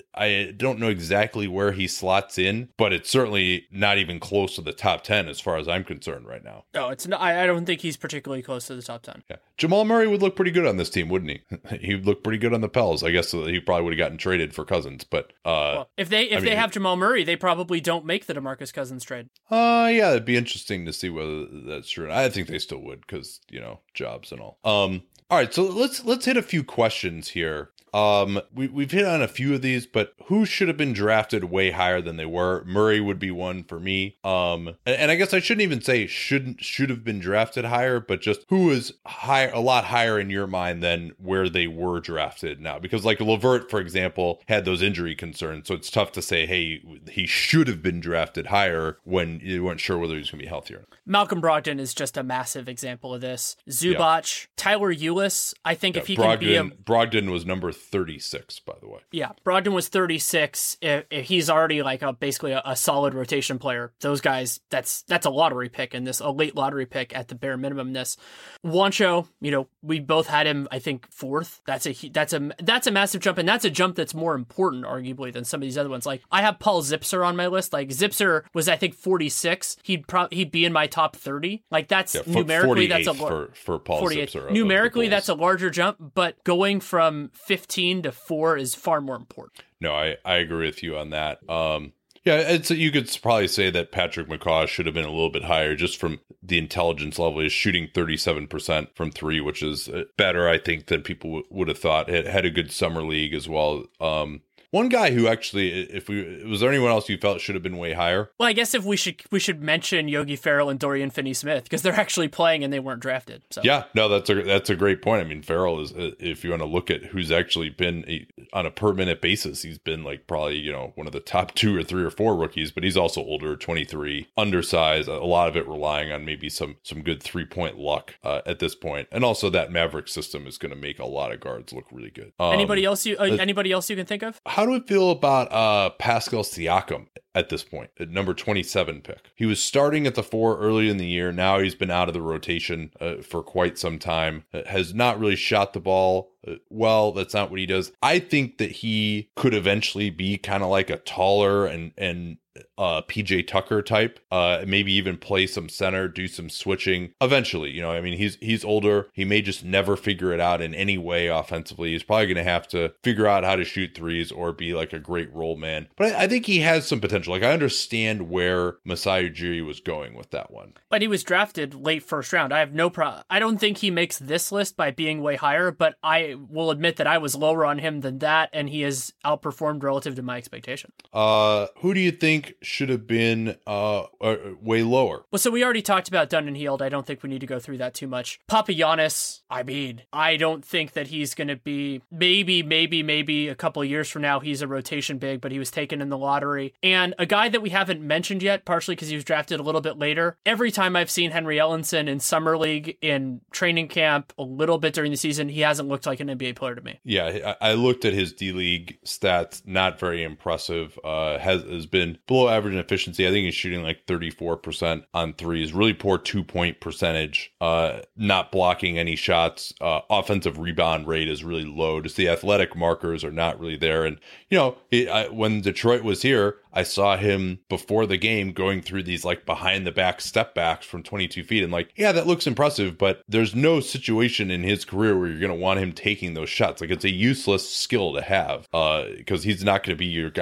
I don't know exactly where he slots in, but it's certainly not even close to the top ten as far as I'm concerned right now. No, it's not. I, I don't think he's particularly close to the top ten. Yeah, Jamal Murray would look pretty good on this team, wouldn't he? He'd look pretty good on the Pels. I guess he probably would have gotten traded for Cousins, but uh, well, if they if I they mean, have Jamal Murray, they probably don't make the DeMarcus Cousins trade. Uh, yeah, it'd be interesting to see whether that's true. I think they still would because, you know, jobs and all. Um. All right, so let's let's hit a few questions here. Um, we, we've hit on a few of these, but who should have been drafted way higher than they were? Murray would be one for me. Um, and, and I guess I shouldn't even say shouldn't should have been drafted higher, but just who is high, a lot higher in your mind than where they were drafted now? Because like LeVert, for example, had those injury concerns, so it's tough to say, hey, he should have been drafted higher when you weren't sure whether he was going to be healthier. Malcolm Brogdon is just a massive example of this. Zubac, yeah. Tyler Ulis, I think yeah, if he Brogdon, can be a... Brogdon was number thirty-six, by the way. Yeah, Brogdon was thirty-six. If, if he's already like a basically a, a solid rotation player. Those guys, that's that's a lottery pick, and this a late lottery pick at the bare minimum. This Juancho, you know, we both had him, I think, fourth. That's a that's a that's a massive jump, and that's a jump that's more important, arguably, than some of these other ones. Like I have Paul Zipser on my list. Like Zipser was, I think, forty-six. He'd pro- he'd be in my top thirty. Like that's yeah, numerically that's a for for Paul Zipser. Numerically, that's a larger jump, but going from fifteen to four is far more important. No, I, I agree with you on that. Um, yeah, it's you could probably say that Patrick McCaw should have been a little bit higher just from the intelligence level. He's shooting thirty-seven percent from three, which is better, I think, than people w- would have thought. It had a good summer league as well. Um, One guy who actually, if we, was there anyone else you felt should have been way higher? Well, I guess if we should, we should mention Yogi Ferrell and Dorian Finney-Smith because they're actually playing and they weren't drafted. So. Yeah, no, that's a that's a great point. I mean, Ferrell is, if you want to look at who's actually been a, on a per minute basis, he's been like probably, you know, one of the top two or three or four rookies, but he's also older, twenty-three, undersized. A lot of it relying on maybe some some good three point luck uh, at this point, and also that Maverick system is going to make a lot of guards look really good. Um, anybody else you uh, anybody else you can think of? How do we feel about uh, Pascal Siakam at this point, at number twenty-seven pick? He was starting at the four early in the year. Now he's been out of the rotation uh, for quite some time. Uh, has not really shot the ball uh, well. That's not what he does. I think that he could eventually be kind of like a taller and and uh P J Tucker type, uh maybe even play some center, do some switching eventually. You know, I mean, he's he's older. He may just never figure it out in any way offensively. He's probably going to have to figure out how to shoot threes or be like a great role man. But I, I think he has some potential. Like I understand where Masai Ujiri was going with that one. But he was drafted late first round. I have no problem. I don't think he makes this list by being way higher, but I will admit that I was lower on him than that, and he has outperformed relative to my expectation. Uh, who do you think should have been uh, uh way lower? Well, so we already talked about Dunn and Hield. I don't think we need to go through that too much. Papagiannis, I mean, I don't think that he's going to be, maybe, maybe, maybe a couple of years from now, he's a rotation big, but he was taken in the lottery. And a guy that we haven't mentioned yet, partially because he was drafted a little bit later. Every time I've seen Henry Ellenson in Summer League, in training camp, a little bit during the season, he hasn't looked like an N B A player to me. Yeah, I looked at his D-League stats, not very impressive. Uh, has, has been below average in efficiency. I think he's shooting like thirty-four percent on threes, really poor two-point percentage, uh, not blocking any shots. Uh, offensive rebound rate is really low. Just the athletic markers are not really there. And, you know, it, I, when Detroit was here, I saw him before the game going through these like behind the back step backs from twenty-two feet. And like, yeah, that looks impressive, but there's no situation in his career where you're going to want him taking those shots. Like it's a useless skill to have uh, because he's not going to be your guy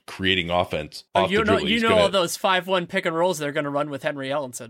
creating offense oh, off you the know, dribble. you He's know gonna, all those five one pick and rolls they're going to run with Henry Ellenson.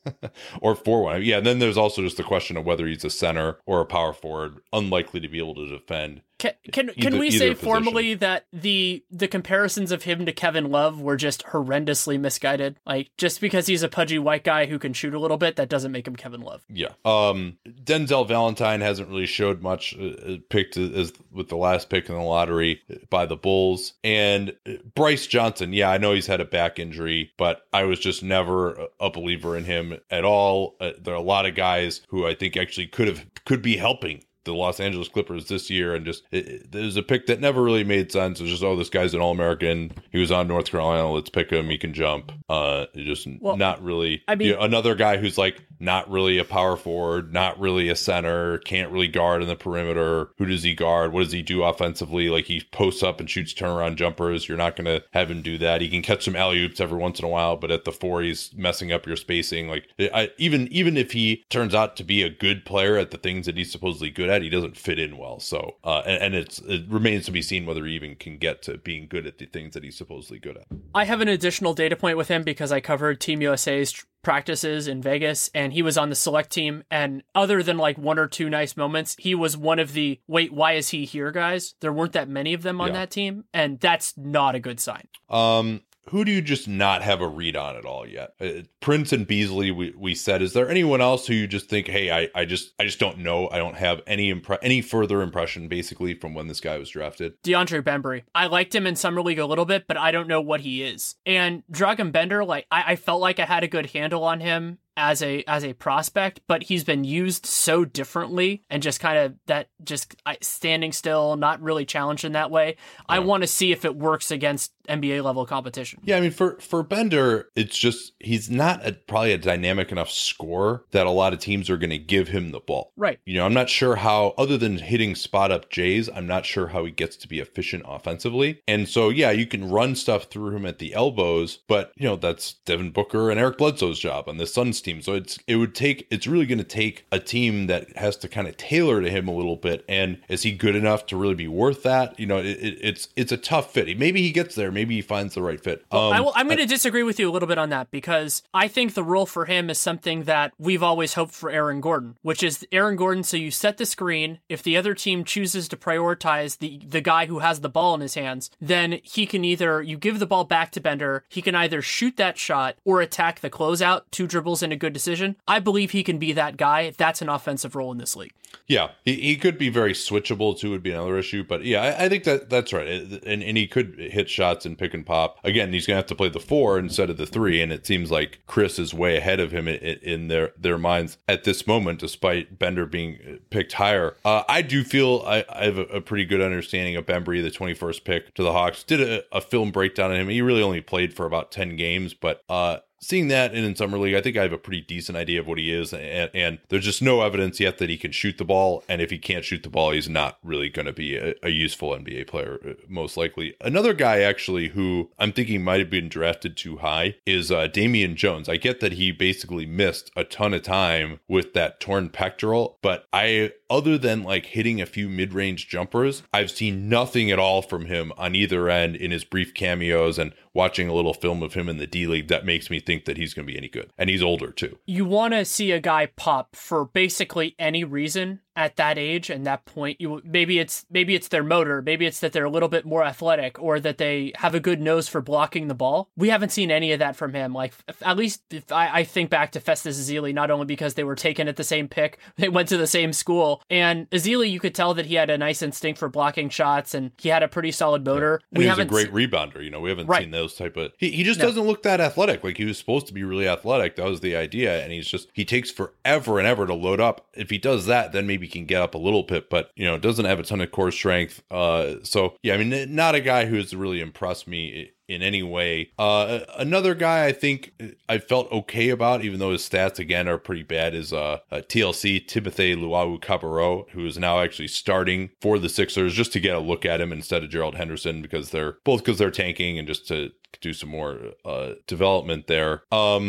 or four one. Yeah, and then there's also just the question of whether he's a center or a power forward, unlikely to be able to defend. Can can, can either, we either say position. formally that the the comparisons of him to Kevin Love were just horrendously misguided? Like, just because he's a pudgy white guy who can shoot a little bit, that doesn't make him Kevin Love. Yeah. Um, Denzel Valentine hasn't really showed much, uh, picked as with the last pick in the lottery by the Bulls. And Bryce Johnson, yeah, I know he's had a back injury, but I was just never a believer in him at all. Uh, there are a lot of guys who I think actually could have could be helping the Los Angeles Clippers this year, and just it, it, there's a pick that never really made sense. It was just, oh, this guy's an All-American. He was on North Carolina. Let's pick him. He can jump. Uh, just well, not really. I mean, you know, another guy who's like not really a power forward, not really a center, can't really guard in the perimeter. Who does he guard? What does he do offensively? Like, he posts up and shoots turnaround jumpers. You're not going to have him do that. He can catch some alley-oops every once in a while, but at the four, he's messing up your spacing. Like, I, even even if he turns out to be a good player at the things that he's supposedly good at, he doesn't fit in well. So, uh, and, and it's it remains to be seen whether he even can get to being good at the things that he's supposedly good at. I have an additional data point with him because I covered Team U S A's practices in Vegas, and he was on the select team, and other than like one or two nice moments, he was one of the wait, why is he here guys? There weren't that many of them on yeah. that team, and that's not a good sign. Um Who do you just not have a read on at all yet? Uh, Prince and Beasley, we, we said. Is there anyone else who you just think, hey, I, I just I just don't know. I don't have any impre- any further impression, basically, from when this guy was drafted? DeAndre Bembry. I liked him in Summer League a little bit, but I don't know what he is. And Dragan Bender, like I, I felt like I had a good handle on him as a as a prospect, but he's been used so differently and just kind of that just standing still, not really challenged in that way. Yeah. I want to see if it works against N B A level competition. Yeah, I mean, for for Bender, it's just he's not a, probably a dynamic enough scorer that a lot of teams are going to give him the ball. Right. You know, I'm not sure how, other than hitting spot up Jays, I'm not sure how he gets to be efficient offensively. And so, yeah, you can run stuff through him at the elbows, but you know, that's Devin Booker and Eric Bledsoe's job on the Suns team. So it's it would take it's really going to take a team that has to kind of tailor to him a little bit. And is he good enough to really be worth that? You know, it, it, it's it's a tough fit. Maybe he gets there. Maybe he finds the right fit. Well, um, I will, I'm going to disagree with you a little bit on that, because I think the role for him is something that we've always hoped for Aaron Gordon, which is Aaron Gordon. So you set the screen. If the other team chooses to prioritize the the guy who has the ball in his hands, then he can either you give the ball back to Bender. He can either shoot that shot or attack the closeout. Two dribbles and a good decision. I believe he can be that guy. That's an offensive role in this league. Yeah, he, he could be very switchable too, would be another issue. But yeah, I, I think that that's right. And, and he could hit shots and pick and pop. Again, he's going to have to play the four instead of the three. And it seems like Chris is way ahead of him in, in their, their minds at this moment, despite Bender being picked higher. Uh, I do feel I, I have a, a pretty good understanding of Bembry, the twenty-first pick to the Hawks. Did a, a film breakdown on him. He really only played for about ten games, but uh, seeing that in, in Summer League, I think I have a pretty decent idea of what he is. And, and there's just no evidence yet that he can shoot the ball. And if he can't shoot the ball, he's not really going to be a, a useful N B A player, most likely. Another guy, actually, who I'm thinking might have been drafted too high is uh, Damian Jones. I get that he basically missed a ton of time with that torn pectoral, but I, other than like hitting a few mid-range jumpers, I've seen nothing at all from him on either end in his brief cameos and watching a little film of him in the D League that makes me think that he's going to be any good. And he's older too. You want to see a guy pop for basically any reason at that age and that point. You maybe it's maybe it's their motor, maybe it's that they're a little bit more athletic, or that they have a good nose for blocking the ball. We haven't seen any of that from him. Like, at least if I, I think back to Festus Ezeli, not only because they were taken at the same pick, they went to the same school. And Ezeli, you could tell that he had a nice instinct for blocking shots, and he had a pretty solid motor. Yeah. And we he was a great se- rebounder. You know, we haven't right. seen those type of. He, he just no. doesn't look that athletic. Like, he was supposed to be really athletic. That was the idea, and he's just he takes forever and ever to load up. If he does that, then maybe he can get up a little bit, but you know, doesn't have a ton of core strength. Uh, so yeah, I mean, not a guy who's really impressed me in any way. Uh, another guy I think I felt okay about, even though his stats again are pretty bad, is uh, uh T L C Timothé Luwawu-Cabarrot, who is now actually starting for the Sixers, just to get a look at him instead of Gerald Henderson, because they're both because they're tanking and just to do some more uh development there. Um,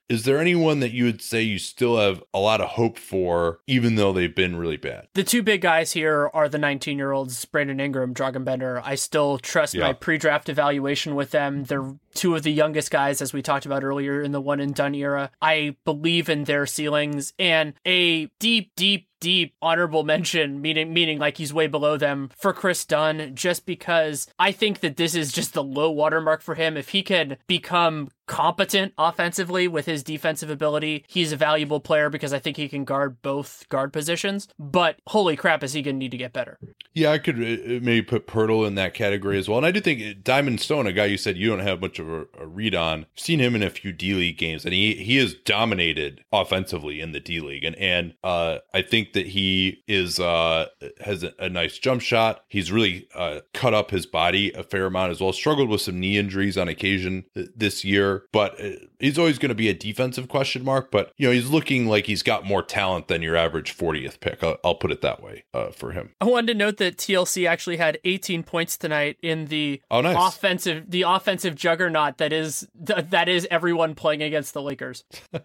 is there anyone that you would say you still have a lot of hope for, even though they've been really bad? The two big guys here are the nineteen-year-olds, Brandon Ingram, Dragan Bender. I still trust yeah. my pre-draft evaluation with them. They're two of the youngest guys, as we talked about earlier, in the one and done era. I believe in their ceilings, and a deep, deep, deep honorable mention, meaning meaning like he's way below them, for Chris Dunn, just because I think that this is just the low watermark for him. If he can become competent offensively with his defensive ability, he's a valuable player because I think he can guard both guard positions. But holy crap, is he going to need to get better? Yeah, I could maybe put Pirtle in that category as well. And I do think Diamond Stone, a guy you said you don't have much of a, a read on, I've seen him in a few D-League games, and he, he has dominated offensively in the D-League. And, and uh, I think that he is uh, has a, a nice jump shot. He's really uh, cut up his body a fair amount as well. Struggled with some knee injuries on occasion this year, but he's always going to be a defensive question mark. But, you know, he's looking like he's got more talent than your average fortieth pick. I'll, I'll put it that way uh, for him. I wanted to note that T L C actually had eighteen points tonight in the oh, nice. offensive the offensive juggernaut that is that is everyone playing against the Lakers.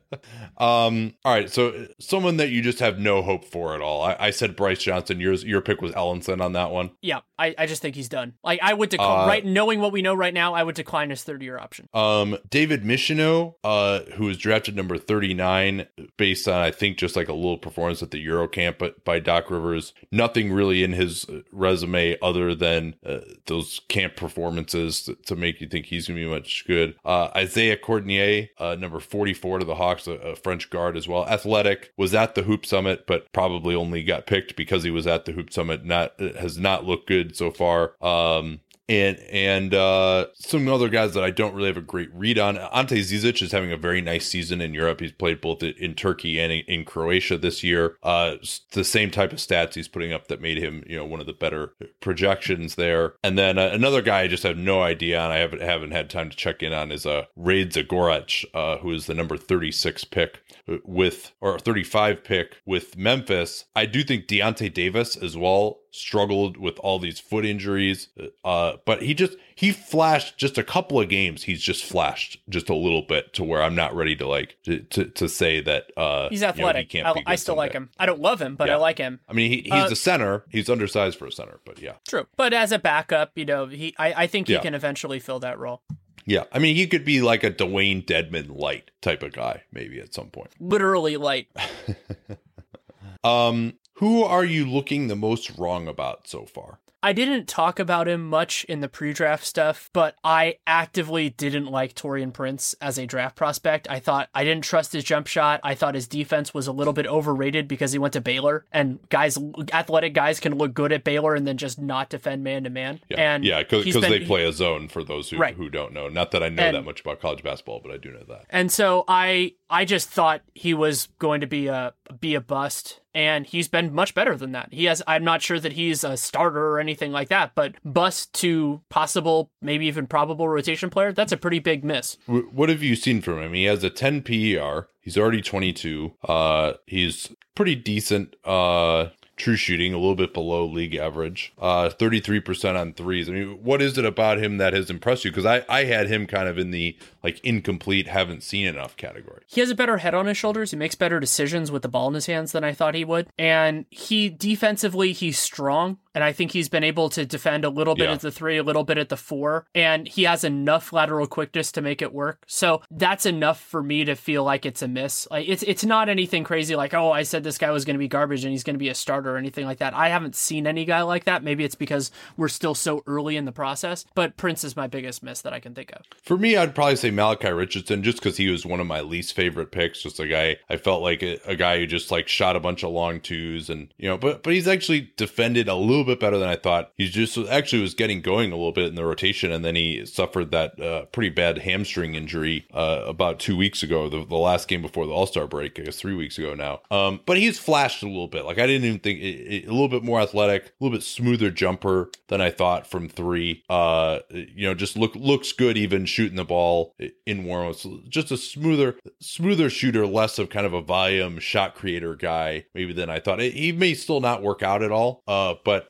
um. All right. So someone that you just have no hope for at all. I, I said Bryce Johnson. Yours, your pick was Ellenson on that one. Yeah, I, I just think he's done. Like I would decline uh, right knowing what we know right now. I would decline his third year option. Um. David Michino, uh, who was drafted number thirty-nine, based on I think just like a little performance at the Euro camp, but by Doc Rivers. Nothing really in his resume other than uh, those camp performances to, to make you think he's going to be much good. Uh, Isaiah Cordinier, uh, number forty-four to the Hawks, a, a French guard as well. Athletic, was at the Hoop Summit, but probably only got picked because he was at the Hoop Summit. Not has not looked good so far. Um, And and uh, some other guys that I don't really have a great read on. Ante Zizic is having a very nice season in Europe. He's played both in Turkey and in, in Croatia this year. Uh, the same type of stats he's putting up that made him, you know, one of the better projections there. And then uh, another guy I just have no idea on, I haven't haven't had time to check in on, is uh, Raid Zagorac, uh, who is the number thirty-six pick with, or thirty-five pick with Memphis. I do think Deontay Davis as well struggled with all these foot injuries, uh, but he just he flashed just a couple of games. He's just flashed just a little bit to where I'm not ready to like to to, to say that uh, he's athletic. You know, he can't I, I still someday. like him. I don't love him, but yeah. I like him. I mean, he, he's uh, a center. He's undersized for a center, but yeah, true. But as a backup, you know, he I, I think he yeah. can eventually fill that role. Yeah, I mean, he could be like a Dwayne Dedman light type of guy, maybe at some point. Literally light. um. Who are you looking the most wrong about so far? I didn't talk about him much in the pre-draft stuff, but I actively didn't like Taurean Prince as a draft prospect. I thought I didn't trust his jump shot. I thought his defense was a little bit overrated because he went to Baylor, and guys, athletic guys can look good at Baylor and then just not defend man to man. Yeah, yeah, because they play a zone for those who right. who don't know. Not that I know and, that much about college basketball, but I do know that. And so I I just thought he was going to be a be a bust. And he's been much better than that. He has, I'm not sure that he's a starter or anything like that, but bust to possible, maybe even probable rotation player, that's a pretty big miss. What have you seen from him? He has a ten P E R. He's already twenty-two. Uh, he's pretty decent uh, true shooting, a little bit below league average. Uh, thirty-three percent on threes. I mean, what is it about him that has impressed you? Because I, I had him kind of in the like incomplete, haven't seen enough category. He has a better head on his shoulders. He makes better decisions with the ball in his hands than I thought he would. And he defensively, he's strong. And I think he's been able to defend a little bit yeah. at the three, a little bit at the four. And he has enough lateral quickness to make it work. So that's enough for me to feel like it's a miss. Like it's it's not anything crazy like, oh, I said this guy was going to be garbage and he's going to be a starter or anything like that. I haven't seen any guy like that. Maybe it's because we're still so early in the process. But Prince is my biggest miss that I can think of. For me, I'd probably say Malachi Richardson, just because he was one of my least favorite picks. Just a guy, I felt like a, a guy who just like shot a bunch of long twos and, you know, but, but he's actually defended a little bit better than I thought. He just actually was getting going a little bit in the rotation, and then he suffered that uh, pretty bad hamstring injury uh, about two weeks ago, the, the last game before the All-Star break, I guess three weeks ago now. Um, but he's flashed a little bit. Like I didn't even think, it, it, a little bit more athletic, a little bit smoother jumper than I thought from three. Uh, you know, just look looks good even shooting the ball in warm-ups. Just a smoother, smoother shooter, less of kind of a volume shot creator guy maybe than I thought. He may still not work out at all, uh, but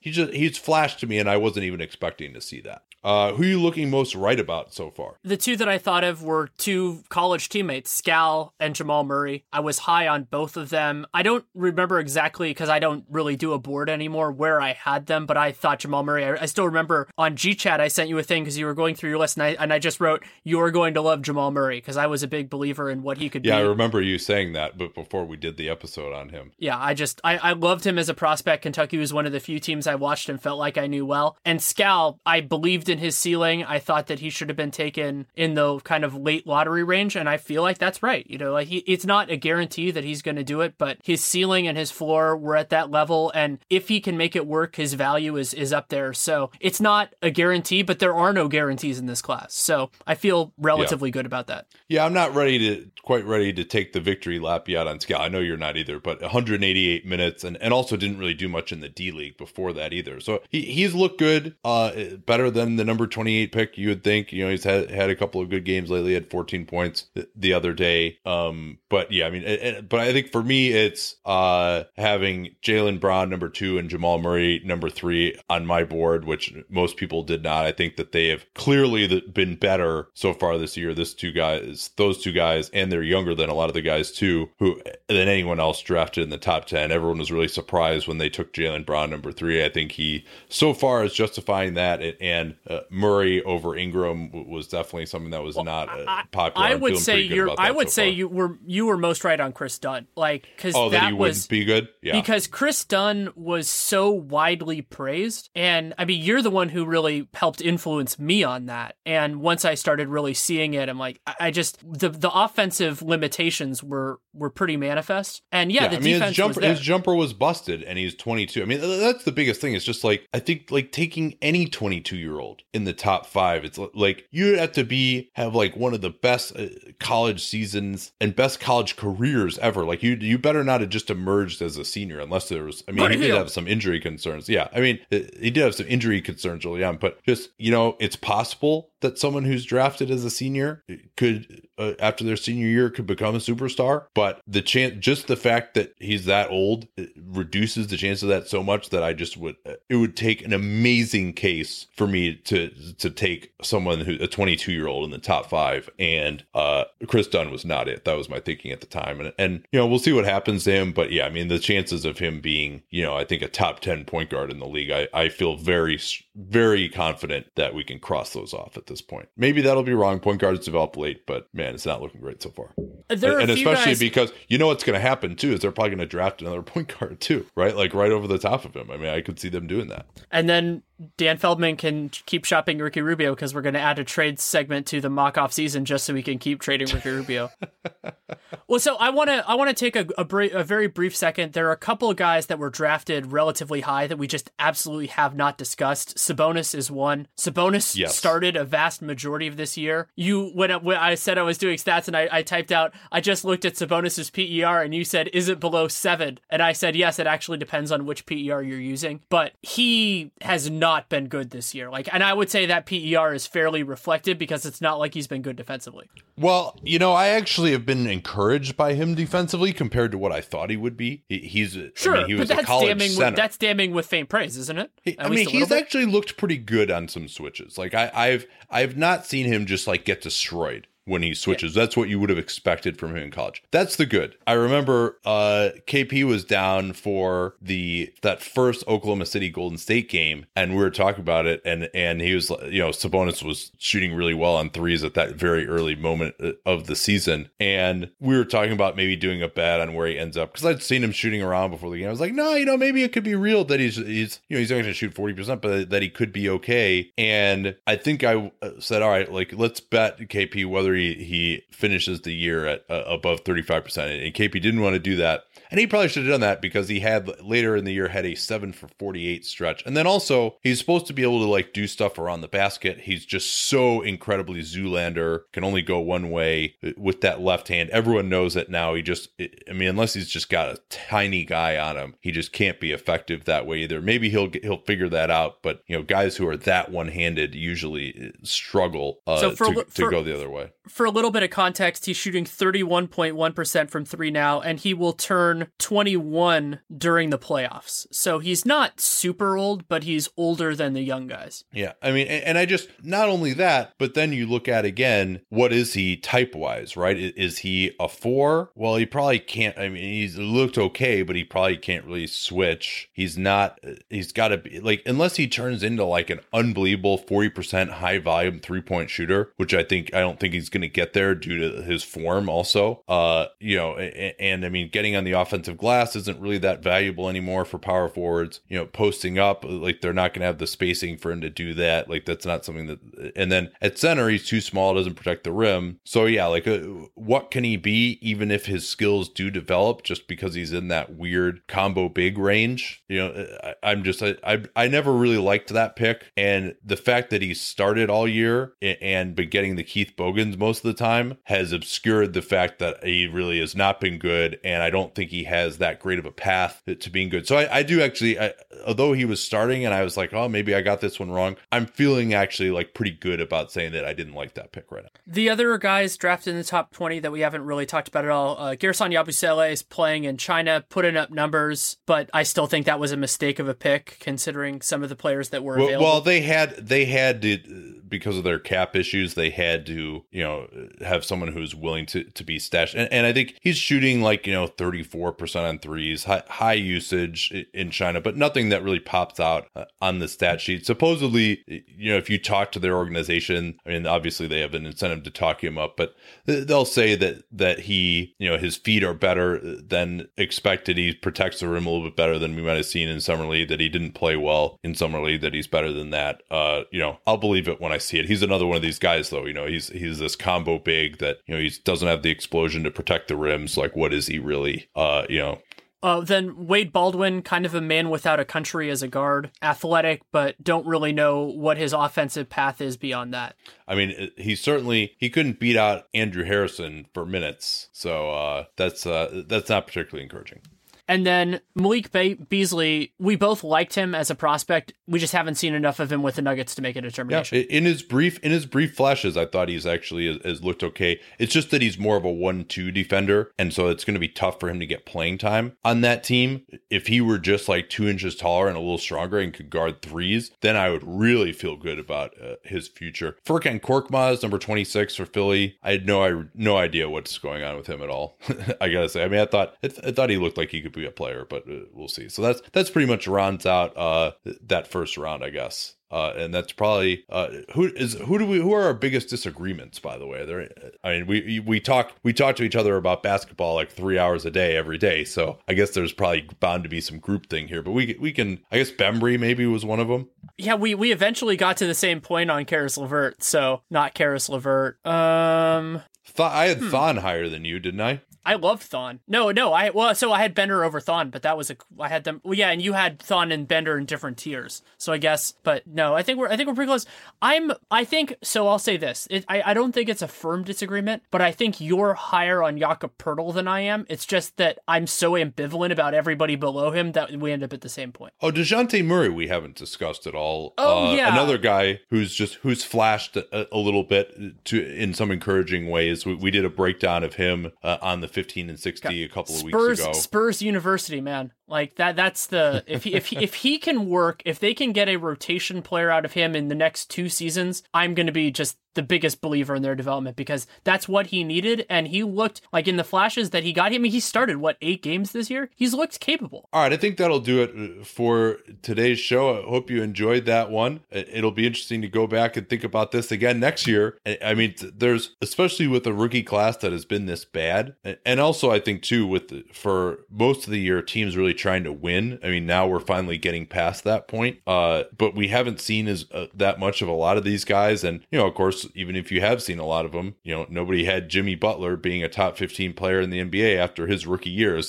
he just he's flashed to me, and I wasn't even expecting to see that. Uh, who are you looking most right about so far? The two that I thought of were two college teammates, Skal and Jamal Murray. I was high on both of them. I don't remember exactly, because I don't really do a board anymore, where I had them, but I thought Jamal Murray, I, I still remember on G Chat, I sent you a thing because you were going through your list, and I, and I just wrote, you're going to love Jamal Murray, because I was a big believer in what he could yeah, be. Yeah, I remember you saying that, but before we did the episode on him. Yeah, I just, I, I loved him as a prospect. Kentucky was one of the few teams I watched and felt like I knew well. And Skal, I believed in his ceiling. I thought that he should have been taken in the kind of late lottery range, and I feel like that's right. You know, like he, it's not a guarantee that he's going to do it, but his ceiling and his floor were at that level, and if he can make it work, his value is is up there. So it's not a guarantee, but there are no guarantees in this class. So I feel relatively yeah. good about that. Yeah, I'm not ready to quite ready to take the victory lap yet on Skal. I know you're not either, but one hundred eighty-eight minutes, and, and also didn't really do much in the D League before that either. So he, he's looked good, uh, better than the number twenty-eight pick. You would think, you know, he's had had a couple of good games lately. Had fourteen points the, the other day. Um, but yeah, I mean, it, it, but I think for me, it's uh having Jaylen Brown number two and Jamal Murray number three on my board, which most people did not. I think that they have clearly been better so far this year. This two guys, those two guys, and they're younger than a lot of the guys too, who than anyone else drafted in the top ten. Everyone was really surprised when they took Jaylen Brown number three. I think he so far is justifying that, and uh, Murray over Ingram was definitely something that was well, not uh, popular. I would say you're. I would so say far. you were you were most right on Chris Dunn, like because oh, that, that he was wouldn't be good. Yeah, because Chris Dunn was so widely praised, and I mean you're the one who really helped influence me on that. And once I started really seeing it, I'm like, I, I just the the offensive limitations were were pretty manifest. And yeah, yeah the I mean, defense his jumper, was there. his jumper was busted, and he's twenty-two. I mean, that's the biggest thing. It's just like I think like taking any twenty-two year old in the top five. It's like you have to be have like one of the best uh, college seasons and best college careers ever. Like you, you better not have just emerged as a senior unless there was. I mean, Buddy he did Hield. have some injury concerns. Yeah, I mean, he did have some injury concerns early on, but just you know, it's possible that someone who's drafted as a senior could, uh, after their senior year, could become a superstar. But the chance, just the fact that he's that old, it reduces the chance of that so much that I just would, it would take an amazing case for me to to take someone who a twenty-two year old in the top five. And uh, Chris Dunn was not it. That was my thinking at the time. And and you know, we'll see what happens to him. But yeah, I mean, the chances of him being, you know, I think a top ten point guard in the league, I I feel very very confident that we can cross those off at this point. Maybe that'll be wrong. Point guards develop late, but man, it's not looking great so far. There and are especially guys... because you know what's going to happen too is they're probably going to draft another point guard too, right? Like right over the top of him. I mean, I could see them doing that. And then Dan Feldman can keep shopping Ricky Rubio because we're going to add a trade segment to the mock off season just so we can keep trading Ricky Rubio. Well, so I want to I want to take a, a, br- a very brief second. There are a couple of guys that were drafted relatively high that we just absolutely have not discussed. Sabonis is one. Sabonis yes. started a vast majority of this year. You when I, when I said I was doing stats and I, I typed out, I just looked at Sabonis's P E R and you said, is it below seven? And I said, yes, it actually depends on which P E R you're using. But he has not been good this year. Like, and I would say that P E R is fairly reflective because it's not like he's been good defensively. Well, you know, I actually have been encouraged by him defensively compared to what I thought he would be. He, he's sure, I mean, he was but that's a college damning center. With, that's damning with faint praise, isn't it? He, I mean, he's actually looked pretty good on some switches. Like I, I've I've not seen him just like get destroyed when he switches. Yeah. That's what you would have expected from him in college. That's the good. I remember uh, K P was down for the that first Oklahoma City Golden State game, and we were talking about it, and and he was, you know, Sabonis was shooting really well on threes at that very early moment of the season, and we were talking about maybe doing a bet on where he ends up because I'd seen him shooting around before the game. I was like, no, you know, maybe it could be real that he's he's you know he's only going to shoot forty percent, but that he could be okay. And I think I said, all right, like let's bet K P whether he he finishes the year at uh, above thirty-five percent, and K P didn't want to do that, and he probably should have done that because he had later in the year had a seven for forty-eight stretch, and then also he's supposed to be able to like do stuff around the basket. He's just so incredibly Zoolander, can only go one way with that left hand. Everyone knows it now. He just, I mean, unless he's just got a tiny guy on him, he just can't be effective that way either. Maybe he'll he'll figure that out, but you know, guys who are that one-handed usually struggle uh, so for, to, to for, go the other way. for a little bit of context, he's shooting thirty-one point one percent from three now, and he will turn twenty-one during the playoffs. So he's not super old, but he's older than the young guys. Yeah, I mean, and I just, not only that, but then you look at, again, what is he type-wise, right? Is he a four? Well, he probably can't, I mean, he's looked okay, but he probably can't really switch. He's not, he's got to be, like, unless he turns into, like, an unbelievable forty percent high-volume three-point shooter, which I think, I don't think he's going to get there due to his form also. Uh, you know, and, and I mean, getting on the offensive glass isn't really that valuable anymore for power forwards. You know, posting up, like, they're not going to have the spacing for him to do that. Like, that's not something that, and then at center, he's too small, doesn't protect the rim. So yeah, like, uh, what can he be, even if his skills do develop, just because he's in that weird combo big range? You know, I, I'm just, I, I, I never really liked that pick. And the fact that he started all year and been getting the Keith Bogans most of the time has obscured the fact that he really has not been good. And I don't think he has that great of a path to being good. So I, I do actually, I, although he was starting and I was like, oh, maybe I got this one wrong, I'm feeling actually like pretty good about saying that I didn't like that pick right now. The other guys drafted in the top twenty that we haven't really talked about at all, uh, Gerson Yabusele is playing in China, putting up numbers, but I still think that was a mistake of a pick considering some of the players that were well, available. Well, they had, they had to, because of their cap issues, they had to, you know, have someone who's willing to, to be stashed. And, and I think he's shooting like, you know, thirty-four percent on threes, high, high usage in China, but nothing that really pops out on the stat sheet. Supposedly, you know, if you talk to their organization, I mean, obviously they have an incentive to talk him up, but they'll say that, that he, you know, his feet are better than expected. He protects the rim a little bit better than we might have seen in Summer League, that he didn't play well in Summer League, that he's better than that. Uh, you know, I'll believe it when I see it. He's another one of these guys, though. You know, he's he's this combo big that, you know, he doesn't have the explosion to protect the rims. Like, what is he really? Uh, you know. Uh, then Wade Baldwin, kind of a man without a country as a guard, athletic, but don't really know what his offensive path is beyond that. I mean, he certainly, he couldn't beat out Andrew Harrison for minutes. So uh, that's uh, that's not particularly encouraging. And then Malik Be- Beasley, we both liked him as a prospect. We just haven't seen enough of him with the Nuggets to make a determination. Yeah, in his brief in his brief flashes, I thought he's actually has, has looked okay. It's just that he's more of a one two defender, and so it's going to be tough for him to get playing time on that team. If he were just like two inches taller and a little stronger and could guard threes, then I would really feel good about uh, his future. Furkan Korkmaz, number twenty-six for Philly. I had no I, no idea what's going on with him at all. I gotta say. I mean, I thought I, th- I thought he looked like he could be a player, but uh, we'll see. So that's that's pretty much rounds out uh, that first round, I guess. Uh, and that's probably uh, who is who do we who are our biggest disagreements, by the way. There, I mean, we we talk we talk to each other about basketball like three hours a day every day. So I guess there's probably bound to be some group thing here. But we we can I guess Bembry maybe was one of them. Yeah, we we eventually got to the same point on Karis LeVert. So not Karis LeVert. Um, Th- I had hmm. Thon higher than you, didn't I? I loved Thon. No, no, I well, so I had Bender over Thon, but that was a I had them. Well, yeah, and you had Thon and Bender in different tiers. So I guess, but no, I think we're I think we're pretty close. I'm I think so. I'll say this: it, I I don't think it's a firm disagreement, but I think you're higher on Jakob Poeltl than I am. It's just that I'm so ambivalent about everybody below him that we end up at the same point. Oh, DeJounte Murray, we haven't discussed at all. Oh uh, yeah, another guy who's just who's flashed a, a little bit to in some encouraging ways. We, we did a breakdown of him uh, on the fifteen and sixty a couple of Spurs, weeks ago. Spurs University, man. Like that that's the if he, if he, if he can work, if they can get a rotation player out of him in the next two seasons, I'm going to be just the biggest believer in their development because that's what he needed. And he looked like in the flashes that he got him. He started what, eight games this year? He's looked capable. All right. I think that'll do it for today's show. I hope you enjoyed that one. It'll be interesting to go back and think about this again next year. I mean, there's, especially with a rookie class that has been this bad. And also I think too, with the, for most of the year, teams really trying to win. I mean, now we're finally getting past that point. Uh, but we haven't seen as uh, that much of a lot of these guys. And, you know, of course, even if you have seen a lot of them, you know, nobody had Jimmy Butler being a top fifteen player in the N B A after his rookie year. So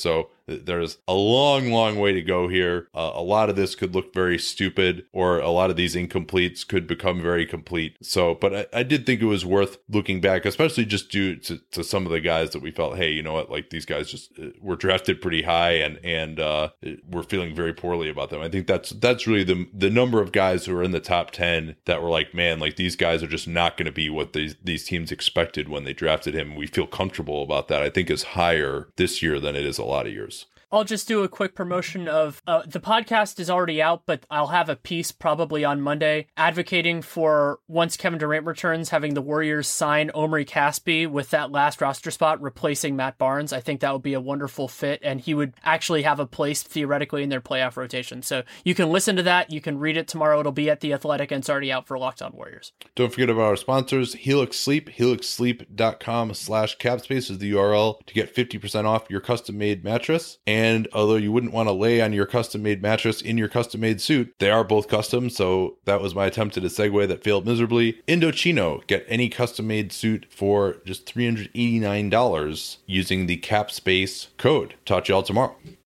There's a long, long way to go here. Uh, a lot of this could look very stupid, or a lot of these incompletes could become very complete. So, but I, I did think it was worth looking back, especially just due to, to some of the guys that we felt, hey, you know what, like these guys just uh, were drafted pretty high, and and uh, we're feeling very poorly about them. I think that's that's really the the number of guys who are in the top ten that were like, man, like these guys are just not going to be what these these teams expected when they drafted him. We feel comfortable about that. I think is higher this year than it is a lot of years. I'll just do a quick promotion of uh, the podcast is already out, but I'll have a piece probably on Monday advocating for, once Kevin Durant returns, having the Warriors sign Omri Caspi with that last roster spot, replacing Matt Barnes. I think that would be a wonderful fit, and he would actually have a place theoretically in their playoff rotation. So you can listen to that. You can read it tomorrow. It'll be at The Athletic, and it's already out for Locked On Warriors. Don't forget about our sponsors, Helix Sleep. helix sleep dot com slash capspace is the U R L to get fifty percent off your custom-made mattress. And And although you wouldn't want to lay on your custom-made mattress in your custom-made suit, they are both custom, so that was my attempt at a segue that failed miserably. Indochino, get any custom-made suit for just three hundred eighty-nine dollars using the CapSpace code. Talk to y'all tomorrow.